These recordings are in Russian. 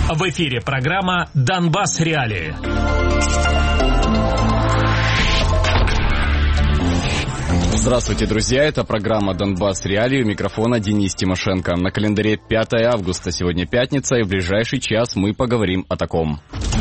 В эфире программа «Донбасс Реалии». Здравствуйте, друзья. Это программа «Донбасс Реалии». У микрофона Денис Тимошенко. На календаре 5 августа. Сегодня пятница, и в ближайший час мы поговорим о таком.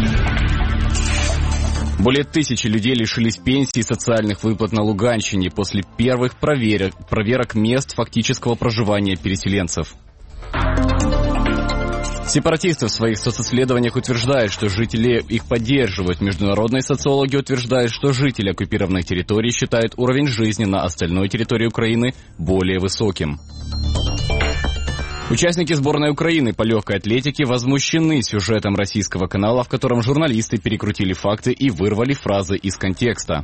Более 1000 людей лишились пенсии и социальных выплат на Луганщине после первых проверок мест фактического проживания переселенцев. Сепаратисты в своих социсследованиях утверждают, что жители их поддерживают. Международные социологи утверждают, что жители оккупированных территорий считают уровень жизни на остальной территории Украины более высоким. Участники сборной Украины по легкой атлетике возмущены сюжетом российского канала, в котором журналисты перекрутили факты и вырвали фразы из контекста.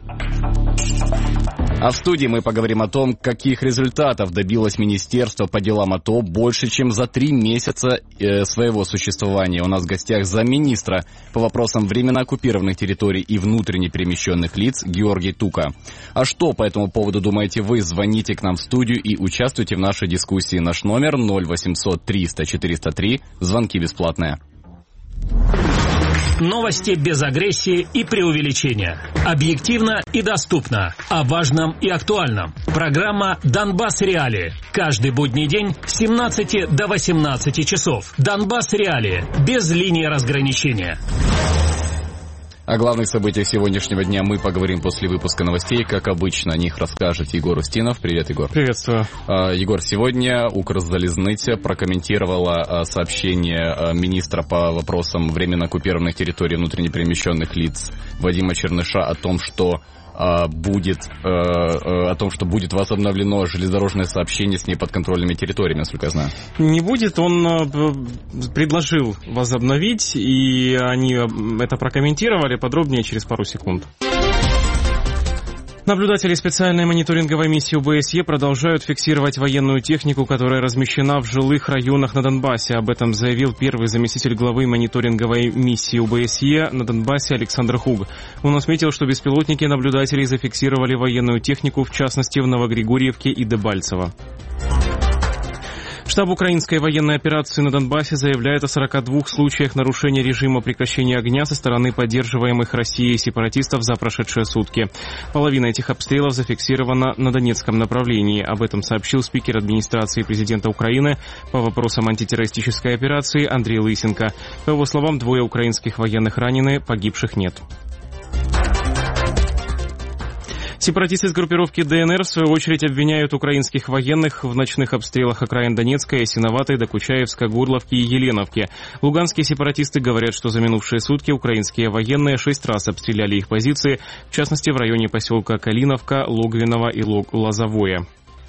А в студии мы поговорим о том, каких результатов добилось Министерство по делам АТО больше, чем за 3 месяца своего существования. У нас в гостях замминистра по вопросам временно оккупированных территорий и внутренне перемещенных лиц Георгий Тука. А что по этому поводу думаете вы? Звоните к нам в студию и участвуйте в нашей дискуссии. Наш номер 0800 300 403. Звонки бесплатные. Новости без агрессии и преувеличения. Объективно и доступно. О важном и актуальном. Программа «Донбасс Реалии». Каждый будний день с 17 до 18 часов. «Донбасс Реалии». Без линии разграничения. О главных событиях сегодняшнего дня мы поговорим после выпуска новостей. Как обычно, о них расскажет Егор Устинов. Привет, Егор. Приветствую. Егор, сегодня Укрзалезница прокомментировала сообщение министра по вопросам временно оккупированных территорий внутренне перемещенных лиц Вадима Черныша о том, что будет возобновлено железнодорожное сообщение с неподконтрольными территориями, насколько я знаю. Не будет, он предложил возобновить, и они это прокомментировали подробнее через пару секунд. Наблюдатели специальной мониторинговой миссии ОБСЕ продолжают фиксировать военную технику, которая размещена в жилых районах на Донбассе. Об этом заявил первый заместитель главы мониторинговой миссии ОБСЕ на Донбассе Александр Хуг. Он отметил, что беспилотники наблюдателей зафиксировали военную технику, в частности в Новогригорьевке и Дебальцево. Штаб украинской военной операции на Донбассе заявляет о 42 случаях нарушения режима прекращения огня со стороны поддерживаемых Россией сепаратистов за прошедшие сутки. Половина этих обстрелов зафиксирована на Донецком направлении. Об этом сообщил спикер администрации президента Украины по вопросам антитеррористической операции Андрей Лысенко. По его словам, 2 украинских военных ранены, погибших нет. Сепаратисты из группировки ДНР, в свою очередь, обвиняют украинских военных в ночных обстрелах окраин Донецкой, Ясиноватой, Докучаевска, Горловки и Еленовки. Луганские сепаратисты говорят, что за минувшие сутки украинские военные 6 раз обстреляли их позиции, в частности в районе поселка Калиновка, Логвиново и Лозовое.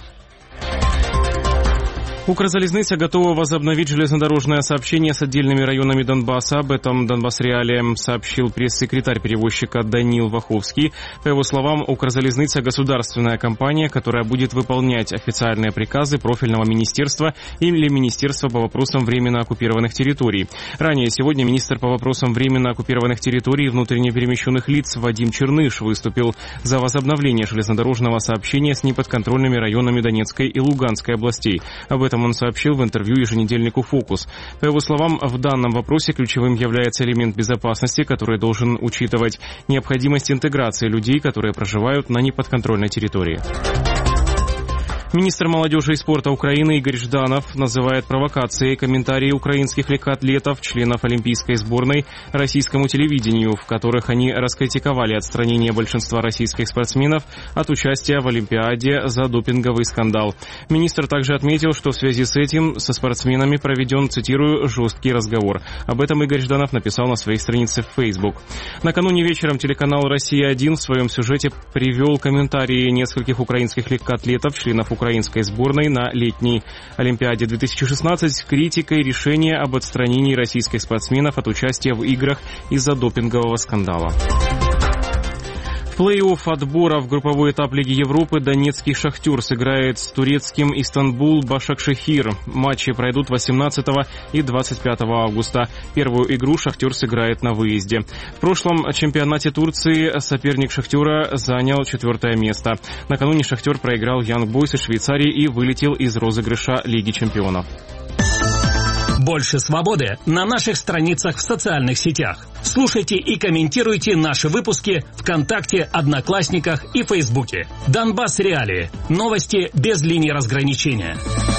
Укрзалезница готова возобновить железнодорожное сообщение с отдельными районами Донбасса. Об этом Донбасс Реалиям сообщил пресс-секретарь перевозчика Данил Ваховский. По его словам, Укрзалезница – государственная компания, которая будет выполнять официальные приказы профильного министерства или министерства по вопросам временно оккупированных территорий. Ранее сегодня министр по вопросам временно оккупированных территорий и внутренне перемещенных лиц Вадим Черныш выступил за возобновление железнодорожного сообщения с неподконтрольными районами Донецкой и Луганской областей. Об этом он сообщил в интервью еженедельнику «Фокус». По его словам, в данном вопросе ключевым является элемент безопасности, который должен учитывать необходимость интеграции людей, которые проживают на неподконтрольной территории. Министр молодежи и спорта Украины Игорь Жданов называет провокацией комментарии украинских легкоатлетов, членов олимпийской сборной, российскому телевидению, в которых они раскритиковали отстранение большинства российских спортсменов от участия в Олимпиаде за допинговый скандал. Министр также отметил, что в связи с этим со спортсменами проведен, цитирую, «жесткий разговор». Об этом Игорь Жданов написал на своей странице в Facebook. Накануне вечером телеканал «Россия-1» в своем сюжете привел комментарии нескольких украинских легкоатлетов, членов украинской сборной на летней Олимпиаде 2016 с критикой решения об отстранении российских спортсменов от участия в играх из-за допингового скандала. В плей-офф отбора в групповой этап Лиги Европы донецкий «Шахтер» сыграет с турецким «Истанбул Башакшехир». Матчи пройдут 18 и 25 августа. Первую игру «Шахтер» сыграет на выезде. В прошлом чемпионате Турции соперник «Шахтера» занял 4-е место. Накануне «Шахтер» проиграл «Янг Бойс» из Швейцарии и вылетел из розыгрыша Лиги чемпионов. Больше свободы на наших страницах в социальных сетях. Слушайте и комментируйте наши выпуски ВКонтакте, Одноклассниках и Фейсбуке. Донбасс Реалии. Новости без линии разграничения.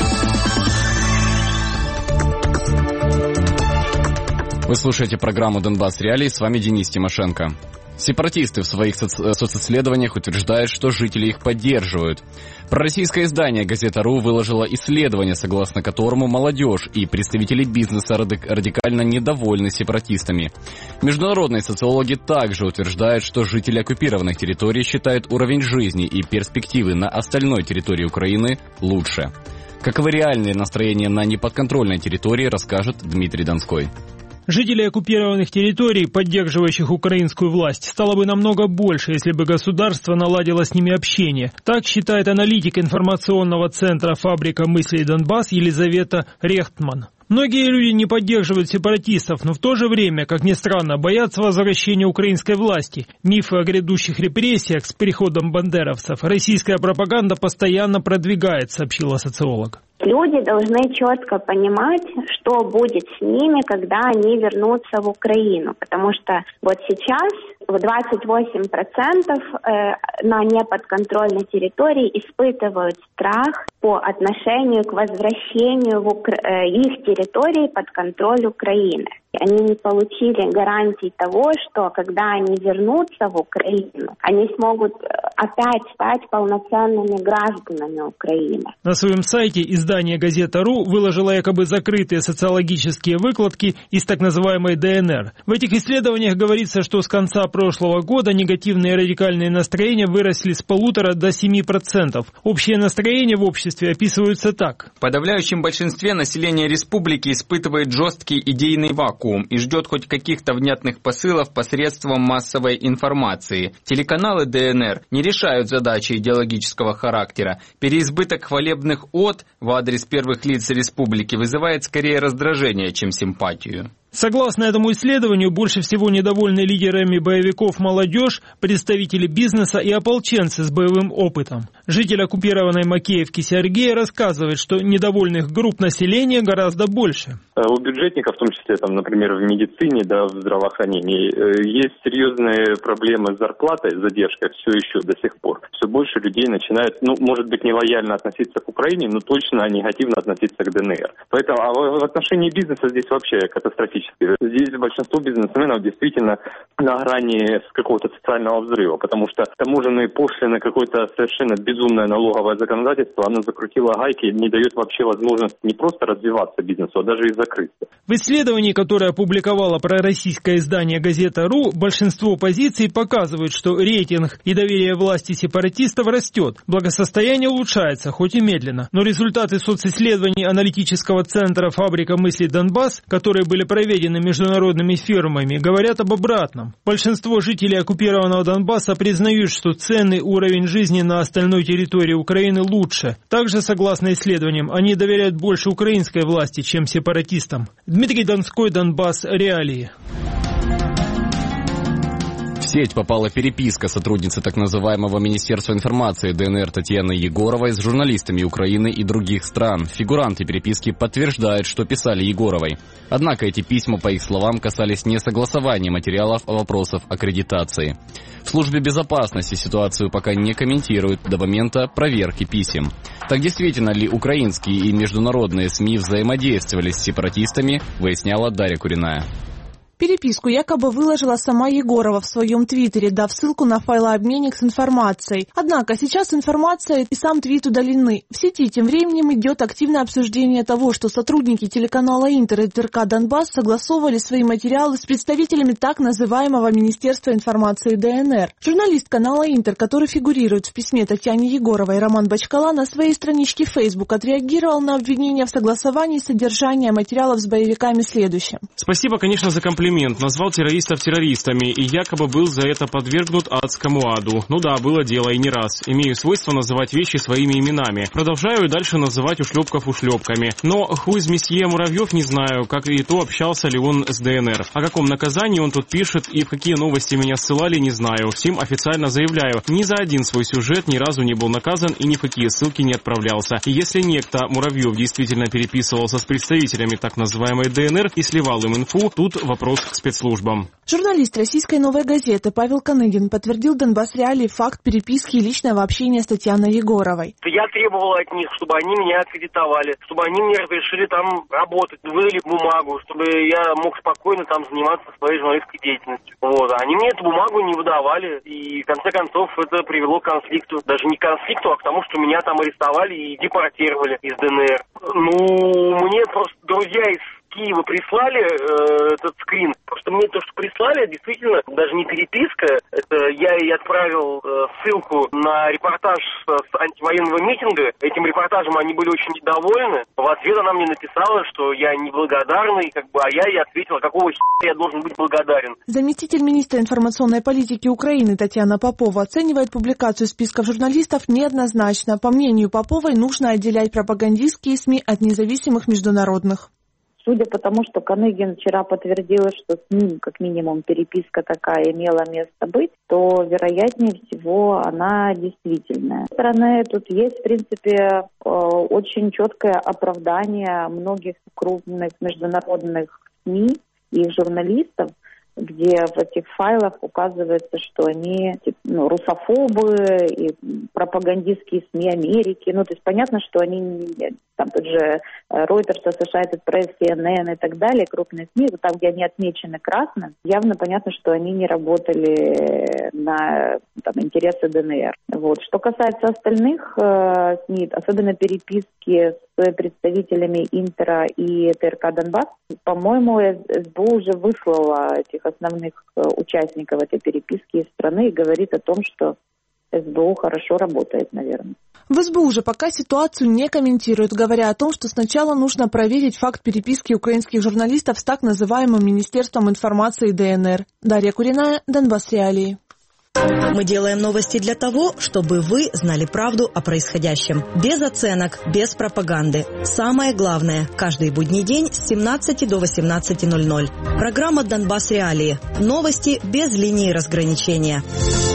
Вы слушаете программу «Донбасс Реалии», с вами Денис Тимошенко. Сепаратисты в своих социсследованиях утверждают, что жители их поддерживают. Пророссийское издание «Газета.ру» выложило исследование, согласно которому молодежь и представители бизнеса радикально недовольны сепаратистами. Международные социологи также утверждают, что жители оккупированных территорий считают уровень жизни и перспективы на остальной территории Украины лучше. Каковы реальные настроения на неподконтрольной территории, расскажет Дмитрий Донской. Жителей оккупированных территорий, поддерживающих украинскую власть, стало бы намного больше, если бы государство наладило с ними общение. Так считает аналитик информационного центра «Фабрика мыслей Донбасс» Елизавета Рехтман. Многие люди не поддерживают сепаратистов, но в то же время, как ни странно, боятся возвращения украинской власти. Мифы о грядущих репрессиях с приходом бандеровцев российская пропаганда постоянно продвигает, сообщила социолог. Люди должны четко понимать, что будет с ними, когда они вернутся в Украину. Потому что вот сейчас 28% на неподконтрольной территории испытывают страх по отношению к возвращению в их территории под контроль Украины. Они не получили гарантий того, что когда они вернутся в Украину, они смогут опять стать полноценными гражданами Украины. На своем сайте издание «Газета.ру» выложило якобы закрытые социологические выкладки из так называемой ДНР. В этих исследованиях говорится, что с конца прошлого года негативные радикальные настроения выросли с 1,5 до 7%. Общее настроение в обществе описываются так. В подавляющем большинстве населения республики испытывает жесткий идейный вакуум и ждет хоть каких-то внятных посылов посредством массовой информации. Телеканалы ДНР не решают задачи идеологического характера. Переизбыток хвалебных от в адрес первых лиц республики вызывает скорее раздражение, чем симпатию. Согласно этому исследованию, больше всего недовольны лидерами боевиков молодежь, представители бизнеса и ополченцы с боевым опытом. Житель оккупированной Макеевки Сергей рассказывает, что недовольных групп населения гораздо больше. У бюджетников, в том числе, например, в медицине, в здравоохранении, есть серьезные проблемы с зарплатой, задержкой все еще до сих пор. Все больше людей начинают, может быть, нелояльно относиться к Украине, но точно негативно относиться к ДНР. Поэтому в отношении бизнеса здесь вообще катастрофически. Здесь большинство бизнесменов действительно на грани какого-то социального взрыва, потому что таможенные пошлины, какое-то совершенно безумное налоговое законодательство, оно закрутило гайки и не дает вообще возможности не просто развиваться бизнесу, а даже и закрыться. В исследовании, которое опубликовало пророссийское издание «Газета.ру», большинство позиций показывают, что рейтинг и доверие власти сепаратистов растет, благосостояние улучшается, хоть и медленно. Но результаты социсследований аналитического центра «Фабрика мыслей Донбасс», которые были проведены международными фирмами, говорят об обратном. Большинство жителей оккупированного Донбасса признают, что ценный уровень жизни на остальной территории Украины лучше. Также, согласно исследованиям, они доверяют больше украинской власти, чем сепаратистам. Дмитрий Донской, Донбасс Реалии. В сеть попала переписка сотрудницы так называемого Министерства информации ДНР Татьяны Егоровой с журналистами Украины и других стран. Фигуранты переписки подтверждают, что писали Егоровой. Однако эти письма, по их словам, касались не согласования материалов, а вопросов аккредитации. В службе безопасности ситуацию пока не комментируют до момента проверки писем. Так действительно ли украинские и международные СМИ взаимодействовали с сепаратистами, выясняла Дарья Куриная. Переписку якобы выложила сама Егорова в своем твиттере, дав ссылку на файлообменник с информацией. Однако сейчас информация и сам твит удалены. В сети тем временем идет активное обсуждение того, что сотрудники телеканала «Интер» и ТРК «Донбасс» согласовывали свои материалы с представителями так называемого Министерства информации ДНР. Журналист канала «Интер», который фигурирует в письме Татьяне Егоровой, Роман Бачкала, на своей страничке в Facebook отреагировал на обвинения в согласовании содержания материалов с боевиками следующим. Спасибо, конечно, за комплимент. аргумент, назвал террористов террористами и якобы был за это подвергнут адскому аду. Ну да, было дело и не раз. Имею свойство называть вещи своими именами. Продолжаю и дальше называть ушлепков ушлепками. Но хуй месье Муравьев не знаю, как и то, общался ли он с ДНР. О каком наказании он тут пишет и в какие новости меня ссылали, не знаю. Всем официально заявляю, ни за один свой сюжет ни разу не был наказан и ни в какие ссылки не отправлялся. И если некто Муравьев действительно переписывался с представителями так называемой ДНР и сливал им инфу, тут вопрос к спецслужбам. Журналист российской «Новой газеты» Павел Коныгин подтвердил «Донбасс Реалии» факт переписки и личного общения с Татьяной Егоровой. Я требовал от них, чтобы они меня аккредитовали, чтобы они мне разрешили там работать, выдали бумагу, чтобы я мог спокойно там заниматься своей журналистской деятельностью. Вот. Они мне эту бумагу не выдавали, и в конце концов это привело к конфликту. Даже не к конфликту, а к тому, что меня там арестовали и депортировали из ДНР. Мне просто друзья из Киева прислали этот скрин. Просто мне то, что прислали, действительно, даже не переписка. Это я и отправил ссылку на репортаж с антивоенного митинга. Этим репортажем они были очень недовольны. В ответ она мне написала, что я неблагодарный, а я ей ответила, какого я должен быть благодарен. Заместитель министра информационной политики Украины Татьяна Попова оценивает публикацию списков журналистов неоднозначно. По мнению Поповой, нужно отделять пропагандистские СМИ от независимых международных. Судя по тому, что Коныгин вчера подтвердил, что с ним, как минимум, переписка такая имела место быть, то, вероятнее всего, она действительная. С одной стороны, тут есть, в принципе, очень четкое оправдание многих крупных международных СМИ и их журналистов, где в этих файлах указывается, что они русофобы и пропагандистские СМИ Америки. То есть понятно, что они, там тот же Reuters, Associated Press, CNN и так далее, крупные СМИ, там, где они отмечены красным, явно понятно, что они не работали на интересы ДНР. Вот. Что касается остальных СМИ, особенно переписки с представителями Интера и ТРК Донбасс, по-моему, СБУ уже выслала этих основных участников этой переписки из страны и говорит о том, что СБУ хорошо работает, наверное. В СБУ же пока ситуацию не комментируют, говоря о том, что сначала нужно проверить факт переписки украинских журналистов с так называемым Министерством информации ДНР. Дарья Куриная, Донбасс Реалии. Мы делаем новости для того, чтобы вы знали правду о происходящем. Без оценок, без пропаганды. Самое главное, каждый будний день с 17 до 18:00. Программа «Донбасс Реалии». Новости без линии разграничения.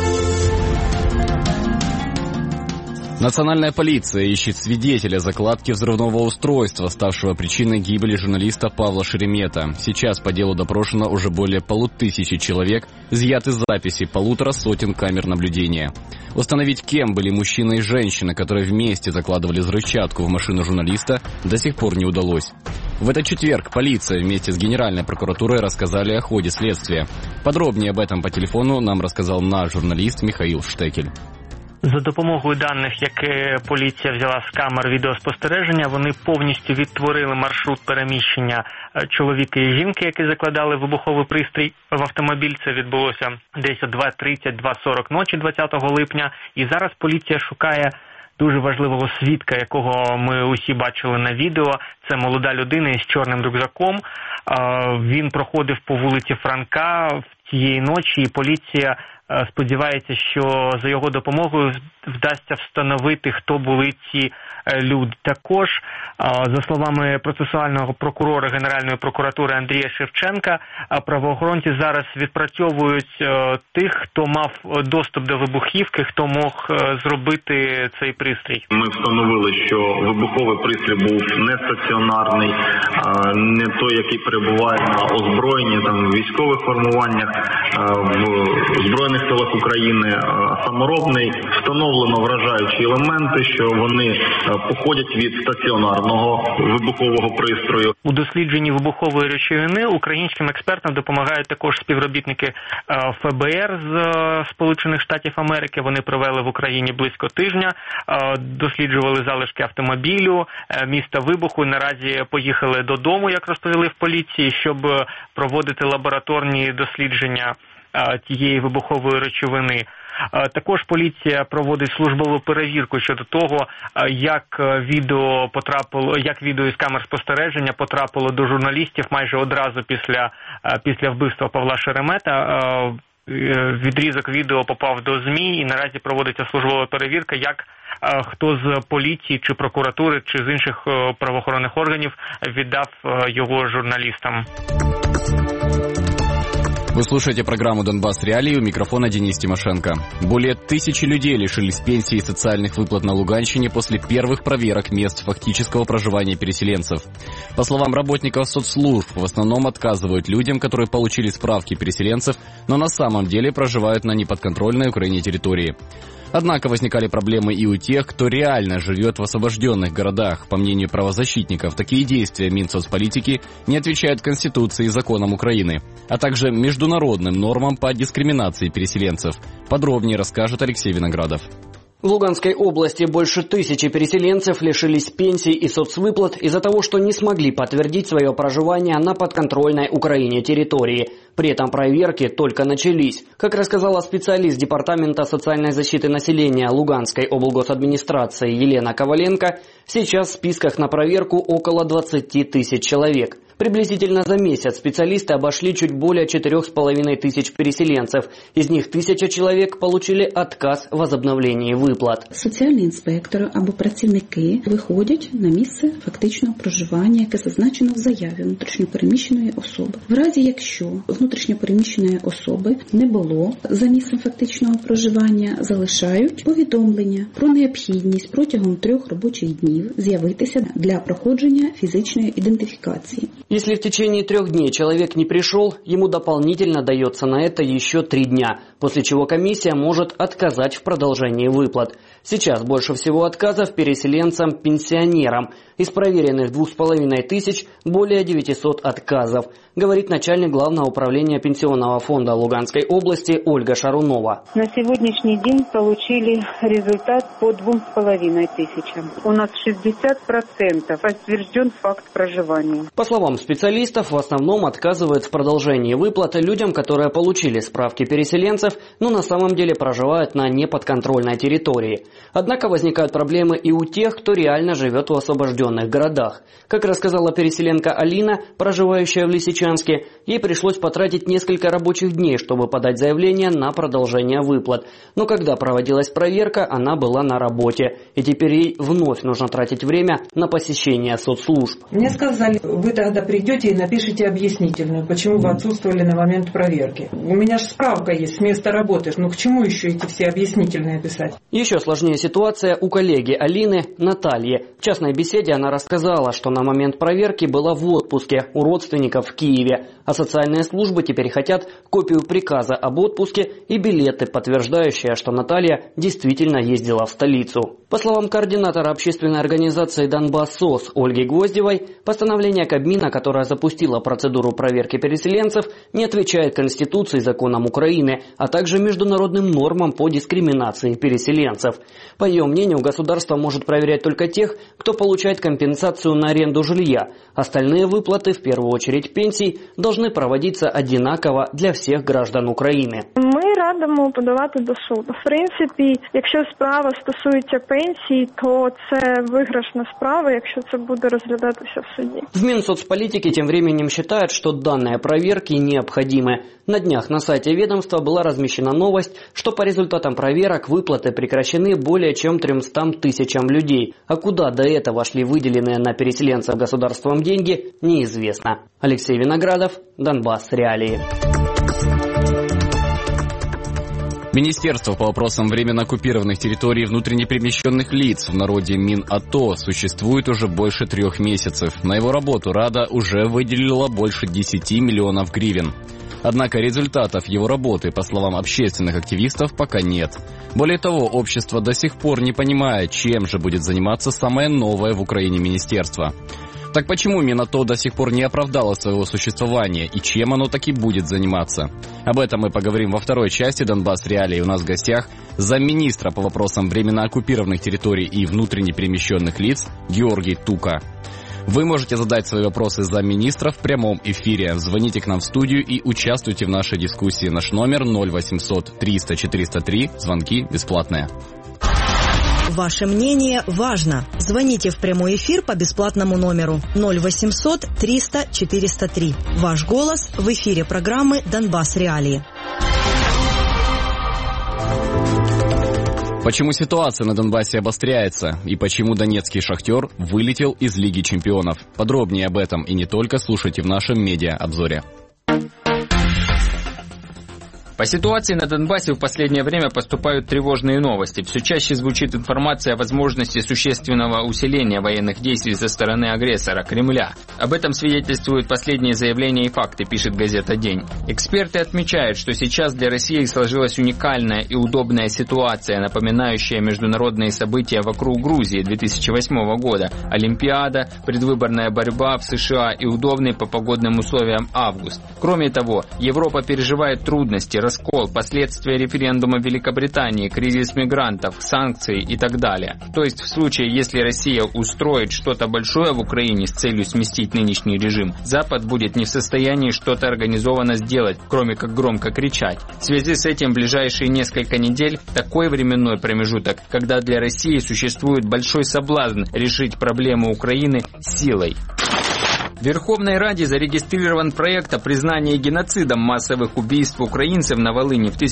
Национальная полиция ищет свидетеля закладки взрывного устройства, ставшего причиной гибели журналиста Павла Шеремета. Сейчас по делу допрошено уже более 1500 человек, изъяты записи 150 камер наблюдения. Установить, кем были мужчина и женщина, которые вместе закладывали взрывчатку в машину журналиста, до сих пор не удалось. В этот четверг полиция вместе с Генеральной прокуратурой рассказали о ходе следствия. Подробнее об этом по телефону нам рассказал наш журналист Михаил Штекель. За допомогою даних, які поліція взяла з камер відеоспостереження, вони повністю відтворили маршрут переміщення чоловіка і жінки, які закладали вибуховий пристрій в автомобіль. Це відбулося десь о 2:30-2:40 ночі 20 липня. І зараз поліція шукає дуже важливого свідка, якого ми усі бачили на відео. Це молода людина із чорним рюкзаком. Він проходив по вулиці Франка в тієї ночі, і поліція сподівається, що за його допомогою вдасться встановити, хто були ці люди. Також, за словами процесуального прокурора Генеральної прокуратури Андрія Шевченка, правоохоронці зараз відпрацьовують тих, хто мав доступ до вибухівки, хто мог зробити цей пристрій. Ми встановили, що вибуховий пристрій був не стаціонарний, не той, який перебуває на озброєнні, в військових формуваннях, в Збройних силах України, саморобний. Встановлено вражаючі елементи, що вони походять від стаціонарного вибухового пристрою. У дослідженні вибухової речовини українським експертам допомагають також співробітники ФБР з Сполучених Штатів Америки. Вони провели в Україні близько тижня, досліджували залишки автомобілю, міста вибуху. Наразі поїхали додому, як розповіли в поліції, щоб проводити лабораторні дослідження тієї вибухової речовини. Також поліція проводить службову перевірку щодо того, як відео із камер спостереження потрапило до журналістів майже одразу після вбивства Павла Шеремета. Відрізок відео попав до ЗМІ і наразі проводиться службова перевірка, як хто з поліції чи прокуратури чи з інших правоохоронних органів віддав його журналістам. Вы слушаете программу «Донбасс Реалии», у микрофона Денис Тимошенко. Более 1000 людей лишились пенсий и социальных выплат на Луганщине после первых проверок мест фактического проживания переселенцев. По словам работников соцслужб, в основном отказывают людям, которые получили справки переселенцев, но на самом деле проживают на неподконтрольной Украине территории. Однако возникали проблемы и у тех, кто реально живет в освобожденных городах. По мнению правозащитников, такие действия Минсоцполитики не отвечают Конституции и законам Украины, а также международным нормам по дискриминации переселенцев. Подробнее расскажет Алексей Виноградов. В Луганской области больше 1000 переселенцев лишились пенсий и соцвыплат из-за того, что не смогли подтвердить свое проживание на подконтрольной Украине территории. При этом проверки только начались. Как рассказала специалист Департамента социальной защиты населения Луганской облгосадминистрации Елена Коваленко, сейчас в списках на проверку около 20 000 человек. Приблизительно за месяц специалисты обошли чуть более 4500 переселенцев. Из них 1000 человек получили отказ в возобновлении виплат. Соціальні інспектори або працівники виходять на місце фактичного проживання, яке зазначено в заяві внутрішньопереміщеної особи. В разі, якщо внутрішньопереміщеної особи не було за місцем фактичного проживання, залишають повідомлення про необхідність протягом 3 робочих днів з'явитися для проходження фізичної ідентифікації. Если в течение 3 дней человек не пришел, ему дополнительно дается на это еще 3 дня, после чего комиссия может отказать в продолжении выплат. Сейчас больше всего отказов переселенцам-пенсионерам. Из проверенных 2500 более 900 отказов, говорит начальник Главного управления Пенсионного фонда Луганской области Ольга Шарунова. На сегодняшний день получили результат по 2500. У нас 60% подтвержден факт проживания. По словам специалистов, в основном отказывают в продолжении выплаты людям, которые получили справки переселенцев, но на самом деле проживают на неподконтрольной территории. Однако возникают проблемы и у тех, кто реально живет в освобожденных городах. Как рассказала переселенка Алина, проживающая в Лисичанске, ей пришлось потратить несколько рабочих дней, чтобы подать заявление на продолжение выплат. Но когда проводилась проверка, она была на работе. И теперь ей вновь нужно тратить время на посещение соцслужб. Мне сказали, вы тогда придете и напишите объяснительную, почему вы отсутствовали на момент проверки. У меня же справка есть с места работы. Ну к чему еще эти все объяснительные писать? Еще сложнее ситуация у коллеги Алины Натальи. В частной беседе она рассказала, что на момент проверки была в отпуске у родственников в Киеве, а социальные службы теперь хотят копию приказа об отпуске и билеты, подтверждающие, что Наталья действительно ездила в столицу. По словам координатора общественной организации «Донбасс СОС» Ольги Гвоздевой, постановление Кабмина, которое запустило процедуру проверки переселенцев, не отвечает Конституции и законам Украины, а также международным нормам по дискриминации переселенцев. По ее мнению, государство может проверять только тех, кто получает компенсацию на аренду жилья. Остальные выплаты, в первую очередь пенсий, должны проводиться одинаково для всех граждан України. Ми радимо подавати до суду. В принципі, якщо справа стосується пенсії, то це виграшна справа, якщо це буде розглядатися в суді. В Минсоцполитике тем временем считают, что данные проверки необходимы. На днях на сайте ведомства была размещена новость, что по результатам проверок выплаты прекращены более чем 300 000 людей. А куда до этого шли выделенные на переселенцев государством деньги, неизвестно. Алексей Виноградов, Донбасс Реалии. Министерство по вопросам временно оккупированных территорий и внутренне перемещенных лиц, в народе Минато, существует уже больше 3 месяцев. На его работу Рада уже выделила больше 10 миллионов гривен. Однако результатов его работы, по словам общественных активистов, пока нет. Более того, общество до сих пор не понимает, чем же будет заниматься самое новое в Украине министерство. Так почему Минато до сих пор не оправдало своего существования и чем оно таки будет заниматься? Об этом мы поговорим во второй части «Донбасс Реалии». У нас в гостях замминистра по вопросам временно оккупированных территорий и внутренне перемещенных лиц Георгий Тука. Вы можете задать свои вопросы замминистра в прямом эфире. Звоните к нам в студию и участвуйте в нашей дискуссии. Наш номер 0800 300 403. Звонки бесплатные. Ваше мнение важно. Звоните в прямой эфир по бесплатному номеру 0800 300 403. Ваш голос в эфире программы «Донбасс Реалии». Почему ситуация на Донбассе обостряется и почему донецкий «Шахтер» вылетел из Лиги чемпионов? Подробнее об этом и не только слушайте в нашем медиа-обзоре. По ситуации на Донбассе в последнее время поступают тревожные новости. Все чаще звучит информация о возможности существенного усиления военных действий со стороны агрессора Кремля. Об этом свидетельствуют последние заявления и факты, пишет газета «День». Эксперты отмечают, что сейчас для России сложилась уникальная и удобная ситуация, напоминающая международные события вокруг Грузии 2008 года, Олимпиада, предвыборная борьба в США и удобный по погодным условиям август. Кроме того, Европа переживает трудности, раскол, последствия референдума в Великобритании, кризис мигрантов, санкции и так далее. То есть в случае, если Россия устроит что-то большое в Украине с целью сместить нынешний режим, Запад будет не в состоянии что-то организованно сделать, кроме как громко кричать. В связи с этим в ближайшие несколько недель такой временной промежуток, когда для России существует большой соблазн решить проблему Украины силой. В Верховной Раде зарегистрирован проект о признании геноцидом массовых убийств украинцев на Волыни в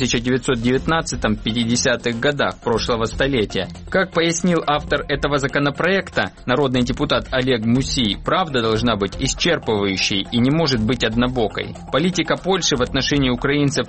1919-50-х годах прошлого столетия. Как пояснил автор этого законопроекта, народный депутат Олег Мусий, правда должна быть исчерпывающей и не может быть однобокой. Политика Польши в отношении украинцев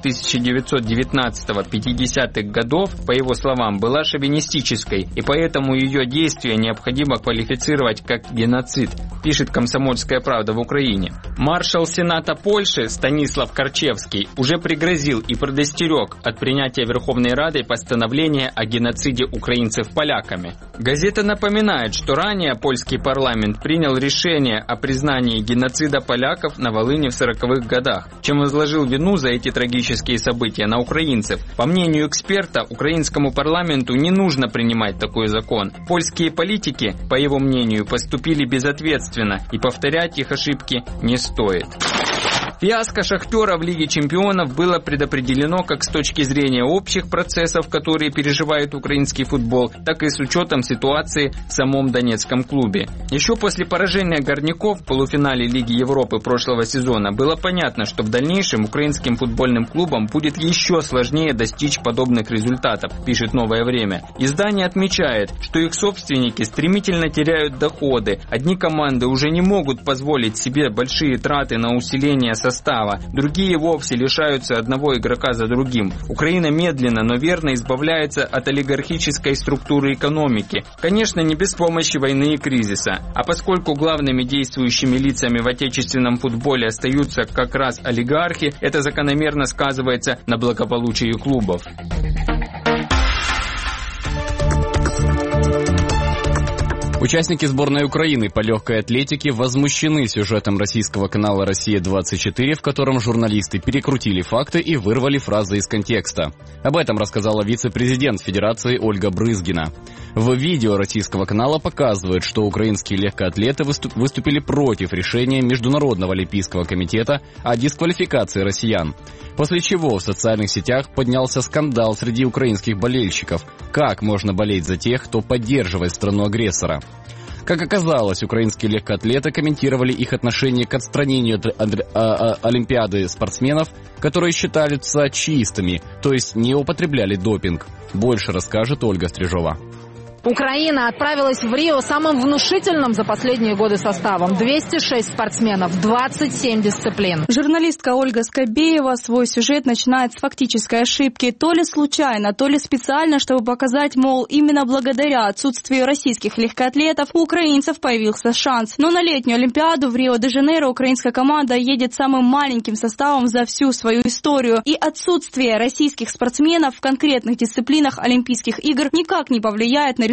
1919-50-х годов, по его словам, была шовинистической, и поэтому ее действия необходимо квалифицировать как геноцид, пишет «Комсомольская правда» в Украине. Маршал Сената Польши Станислав Карчевский уже пригрозил и предостерег от принятия Верховной Радой постановления о геноциде украинцев поляками. Газета напоминает, что ранее польский парламент принял решение о признании геноцида поляков на Волыни в 40-х годах, чем возложил вину за эти трагические события на украинцев. По мнению эксперта, украинскому парламенту не нужно принимать такой закон. Польские политики, по его мнению, поступили безответственно, и повторять их ошибки не стоит. Фиаско «Шахтера» в Лиге чемпионов было предопределено как с точки зрения общих процессов, которые переживает украинский футбол, так и с учетом ситуации в самом донецком клубе. Еще после поражения горняков в полуфинале Лиги Европы прошлого сезона было понятно, что в дальнейшем украинским футбольным клубам будет еще сложнее достичь подобных результатов, пишет «Новое время». Издание отмечает, что их собственники стремительно теряют доходы. Одни команды уже не могут позволить себе большие траты на усиление состава, другие вовсе лишаются одного игрока за другим. Украина медленно, но верно избавляется от олигархической структуры экономики. Конечно, не без помощи войны и кризиса. А поскольку главными действующими лицами в отечественном футболе остаются как раз олигархи, это закономерно сказывается на благополучии клубов. Участники сборной Украины по легкой атлетике возмущены сюжетом российского канала «Россия-24», в котором журналисты перекрутили факты и вырвали фразы из контекста. Об этом рассказала вице-президент Федерации Ольга Брызгина. В видео российского канала показывают, что украинские легкоатлеты выступили против решения Международного олимпийского комитета о дисквалификации россиян. После чего в социальных сетях поднялся скандал среди украинских болельщиков. Как можно болеть за тех, кто поддерживает страну-агрессора? Как оказалось, украинские легкоатлеты комментировали их отношение к отстранению от Олимпиады спортсменов, которые считаются чистыми, то есть не употребляли допинг. Больше расскажет Ольга Стрижова. Украина отправилась в Рио самым внушительным за последние годы составом. 206 спортсменов, 27 дисциплин. Журналистка Ольга Скобеева свой сюжет начинает с фактической ошибки. То ли случайно, то ли специально, чтобы показать, мол, именно благодаря отсутствию российских легкоатлетов у украинцев появился шанс. Но на летнюю Олимпиаду в Рио-де-Жанейро украинская команда едет самым маленьким составом за всю свою историю. И отсутствие российских спортсменов в конкретных дисциплинах Олимпийских игр никак не повлияет на результат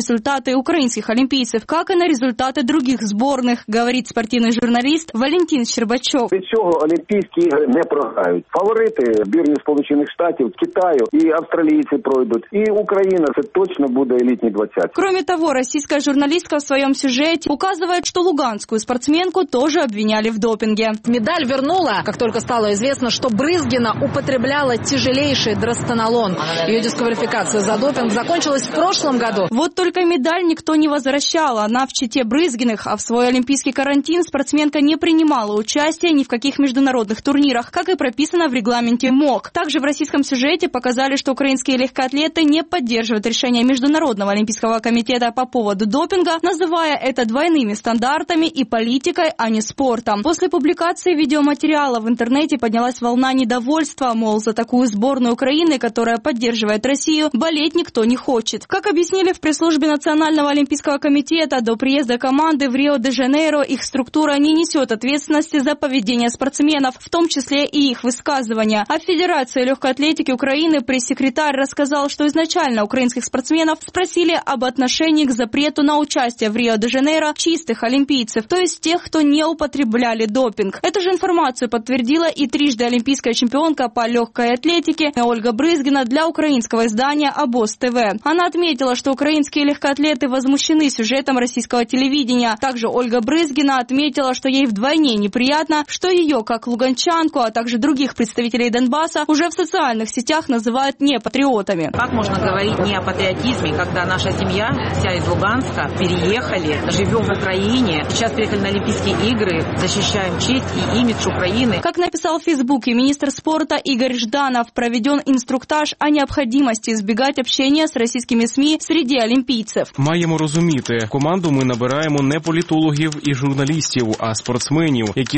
результаты украинских олимпийцев, как и на результаты других сборных, говорит спортивный журналист Валентин Щербачов. Від цього Олімпійські ігри не програють. Фаворити збірні Сполучених Штатів, Китаю, и австралийцы пройдут, и Украина, это точно будет элитный 20. Кроме того, российская журналистка в своем сюжете указывает, что луганскую спортсменку тоже обвиняли в допинге. Медаль вернула, как только стало известно, что Брызгина употребляла тяжелейший дростенолон. Ее дисквалификация за допинг закончилась в прошлом году. Вот только медаль никто не возвращал. Она в чете Брызгиных, а в свой олимпийский карантин спортсменка не принимала участия ни в каких международных турнирах, как и прописано в регламенте МОК. Также в российском сюжете показали, что украинские легкоатлеты не поддерживают решение Международного олимпийского комитета по поводу допинга, называя это двойными стандартами и политикой, а не спортом. После публикации видеоматериала в интернете поднялась волна недовольства, мол, за такую сборную Украины, которая поддерживает Россию, болеть никто не хочет. Как объяснили в пресс-службе Национального олимпийского комитета, до приезда команды в Рио-де-Жанейро их структура не несет ответственности за поведение спортсменов, в том числе и их высказывания. А Федерация легкой атлетики Украины пресс-секретарь рассказал, что изначально украинских спортсменов спросили об отношении к запрету на участие в Рио-де-Жанейро чистых олимпийцев, то есть тех, кто не употребляли допинг. Эту же информацию подтвердила и трижды олимпийская чемпионка по легкой атлетике Ольга Брызгина для украинского издания «Обоз ТВ». Она отметила, что украинские легкоатлеты возмущены сюжетом российского телевидения. Также Ольга Брызгина отметила, что ей вдвойне неприятно, что ее, как луганчанку, а также других представителей Донбасса, уже в социальных сетях называют непатриотами. Как можно говорить не о патриотизме, когда наша семья, вся из Луганска, переехали, живем в Украине, сейчас приехали на Олимпийские игры, защищаем честь и имидж Украины. Как написал в Фейсбуке министр спорта Игорь Жданов, проведен инструктаж о необходимости избегать общения с російськими СМІ среди олімпійців. Маємо розуміти, в команду ми набираємо не політологів і журналістів, а спортсменів, які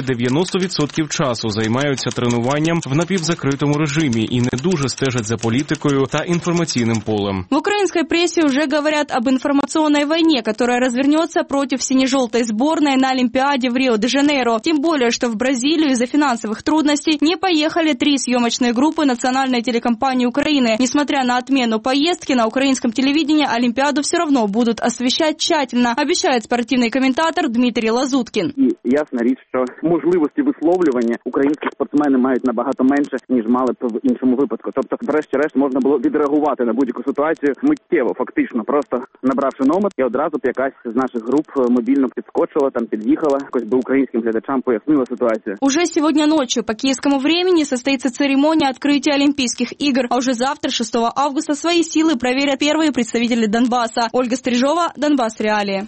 90% часу займаються тренуванням в напівзакритому режимі і не дуже стежать за політикою та інформаційним полем. В украинской прессе уже говорят об информационной войне, которая развернется против сине-желтой сборной на Олимпиаде в Рио-де-Жанейро. Тем более, что в Бразилию из-за финансовых трудностей не поехали 3 съемочные группы национальной телекомпании Украины. Несмотря на отмену поездки, на украинском телевидении Олимпиаду все равно будут освещать тщательно, обещает спортивный комментатор Дмитрий Лазуткин. І ясна річ, що можливості висловлювання українські спортсмени мають набагато менше, ніж мали б в іншому випадку. Тобто, врешті-решт, можна було відреагувати на будь-яку ситуацію миттєво, фактично, просто набравши номер, і одразу б якась з наших груп мобільно підскочила, там під'їхала, якось би українським глядачам пояснила ситуацию. Уже сегодня ночью по киевскому времени состоится церемония открытия Олимпийских игр, а уже завтра, 6 августа, свои силы проверят первые представители Донбасса. Ольга Стрижова, Донбасс Реалии.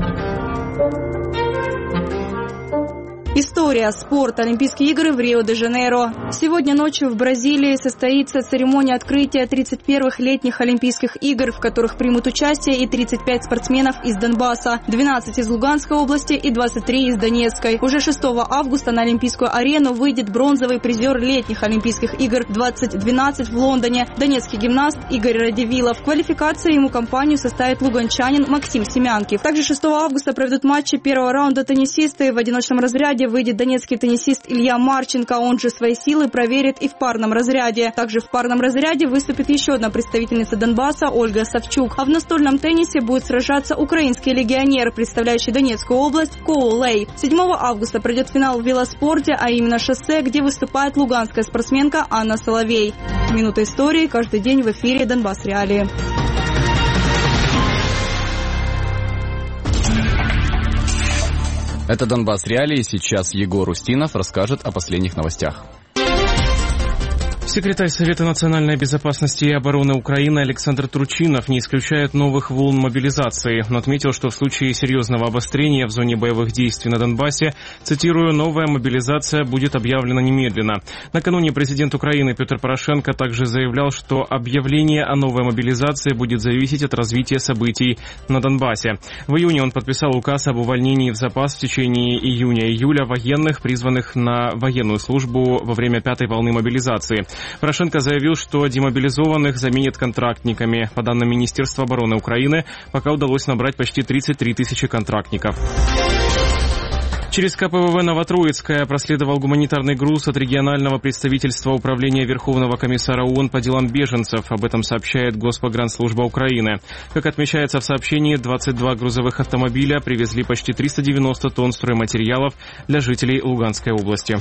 История, спорт, Олимпийские игры в Рио-де-Жанейро. Сегодня ночью в Бразилии состоится церемония открытия 31-х летних Олимпийских игр, в которых примут участие и 35 спортсменов из Донбасса, 12 из Луганской области и 23 из Донецкой. Уже 6 августа на Олимпийскую арену выйдет бронзовый призер летних Олимпийских игр 2012 в Лондоне, донецкий гимнаст Игорь Радивилов. В квалификации ему компанию составит луганчанин Максим Семянкив. Также 6 августа проведут матчи первого раунда теннисисты. В одиночном разряде выйдет донецкий теннисист Илья Марченко, он же свои силы проверит и в парном разряде. Также в парном разряде выступит еще одна представительница Донбасса Ольга Савчук. А в настольном теннисе будет сражаться украинский легионер, представляющий Донецкую область Коу Лей. 7 августа пройдет финал в велоспорте, а именно шоссе, где выступает луганская спортсменка Анна Соловей. Минута истории каждый день в эфире Донбасс Реалии. Это «Донбасс Реалии». Сейчас Егор Устинов расскажет о последних новостях. Секретарь Совета национальной безопасности и обороны Украины Александр Турчинов не исключает новых волн мобилизации. Он отметил, что в случае серьезного обострения в зоне боевых действий на Донбассе, цитирую, новая мобилизация будет объявлена немедленно. Накануне президент Украины Петр Порошенко также заявлял, что объявление о новой мобилизации будет зависеть от развития событий на Донбассе. В июне он подписал указ об увольнении в запас в течение июня-июля военных, призванных на военную службу во время 5-й волны мобилизации. Порошенко заявил, что демобилизованных заменят контрактниками. По данным Министерства обороны Украины, пока удалось набрать почти 33 тысячи контрактников. Через КПВВ Новотроицкое проследовал гуманитарный груз от регионального представительства Управления Верховного комиссара ООН по делам беженцев. Об этом сообщает Госпогранслужба Украины. Как отмечается в сообщении, 22 грузовых автомобиля привезли почти 390 тонн стройматериалов для жителей Луганской области.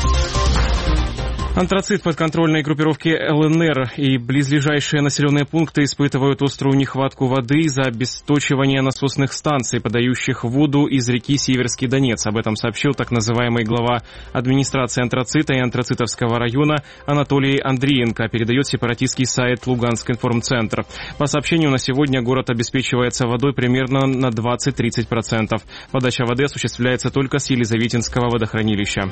Антрацит подконтрольной группировки ЛНР и близлежащие населенные пункты испытывают острую нехватку воды из-за обесточивания насосных станций, подающих воду из реки Северский Донец. Об этом сообщил так называемый глава администрации Антрацита и Антрацитовского района Анатолий Андриенко, передает сепаратистский сайт Луганск информцентр. По сообщению, на сегодня город обеспечивается водой примерно на 20-30%. Подача воды осуществляется только с Елизаветинского водохранилища.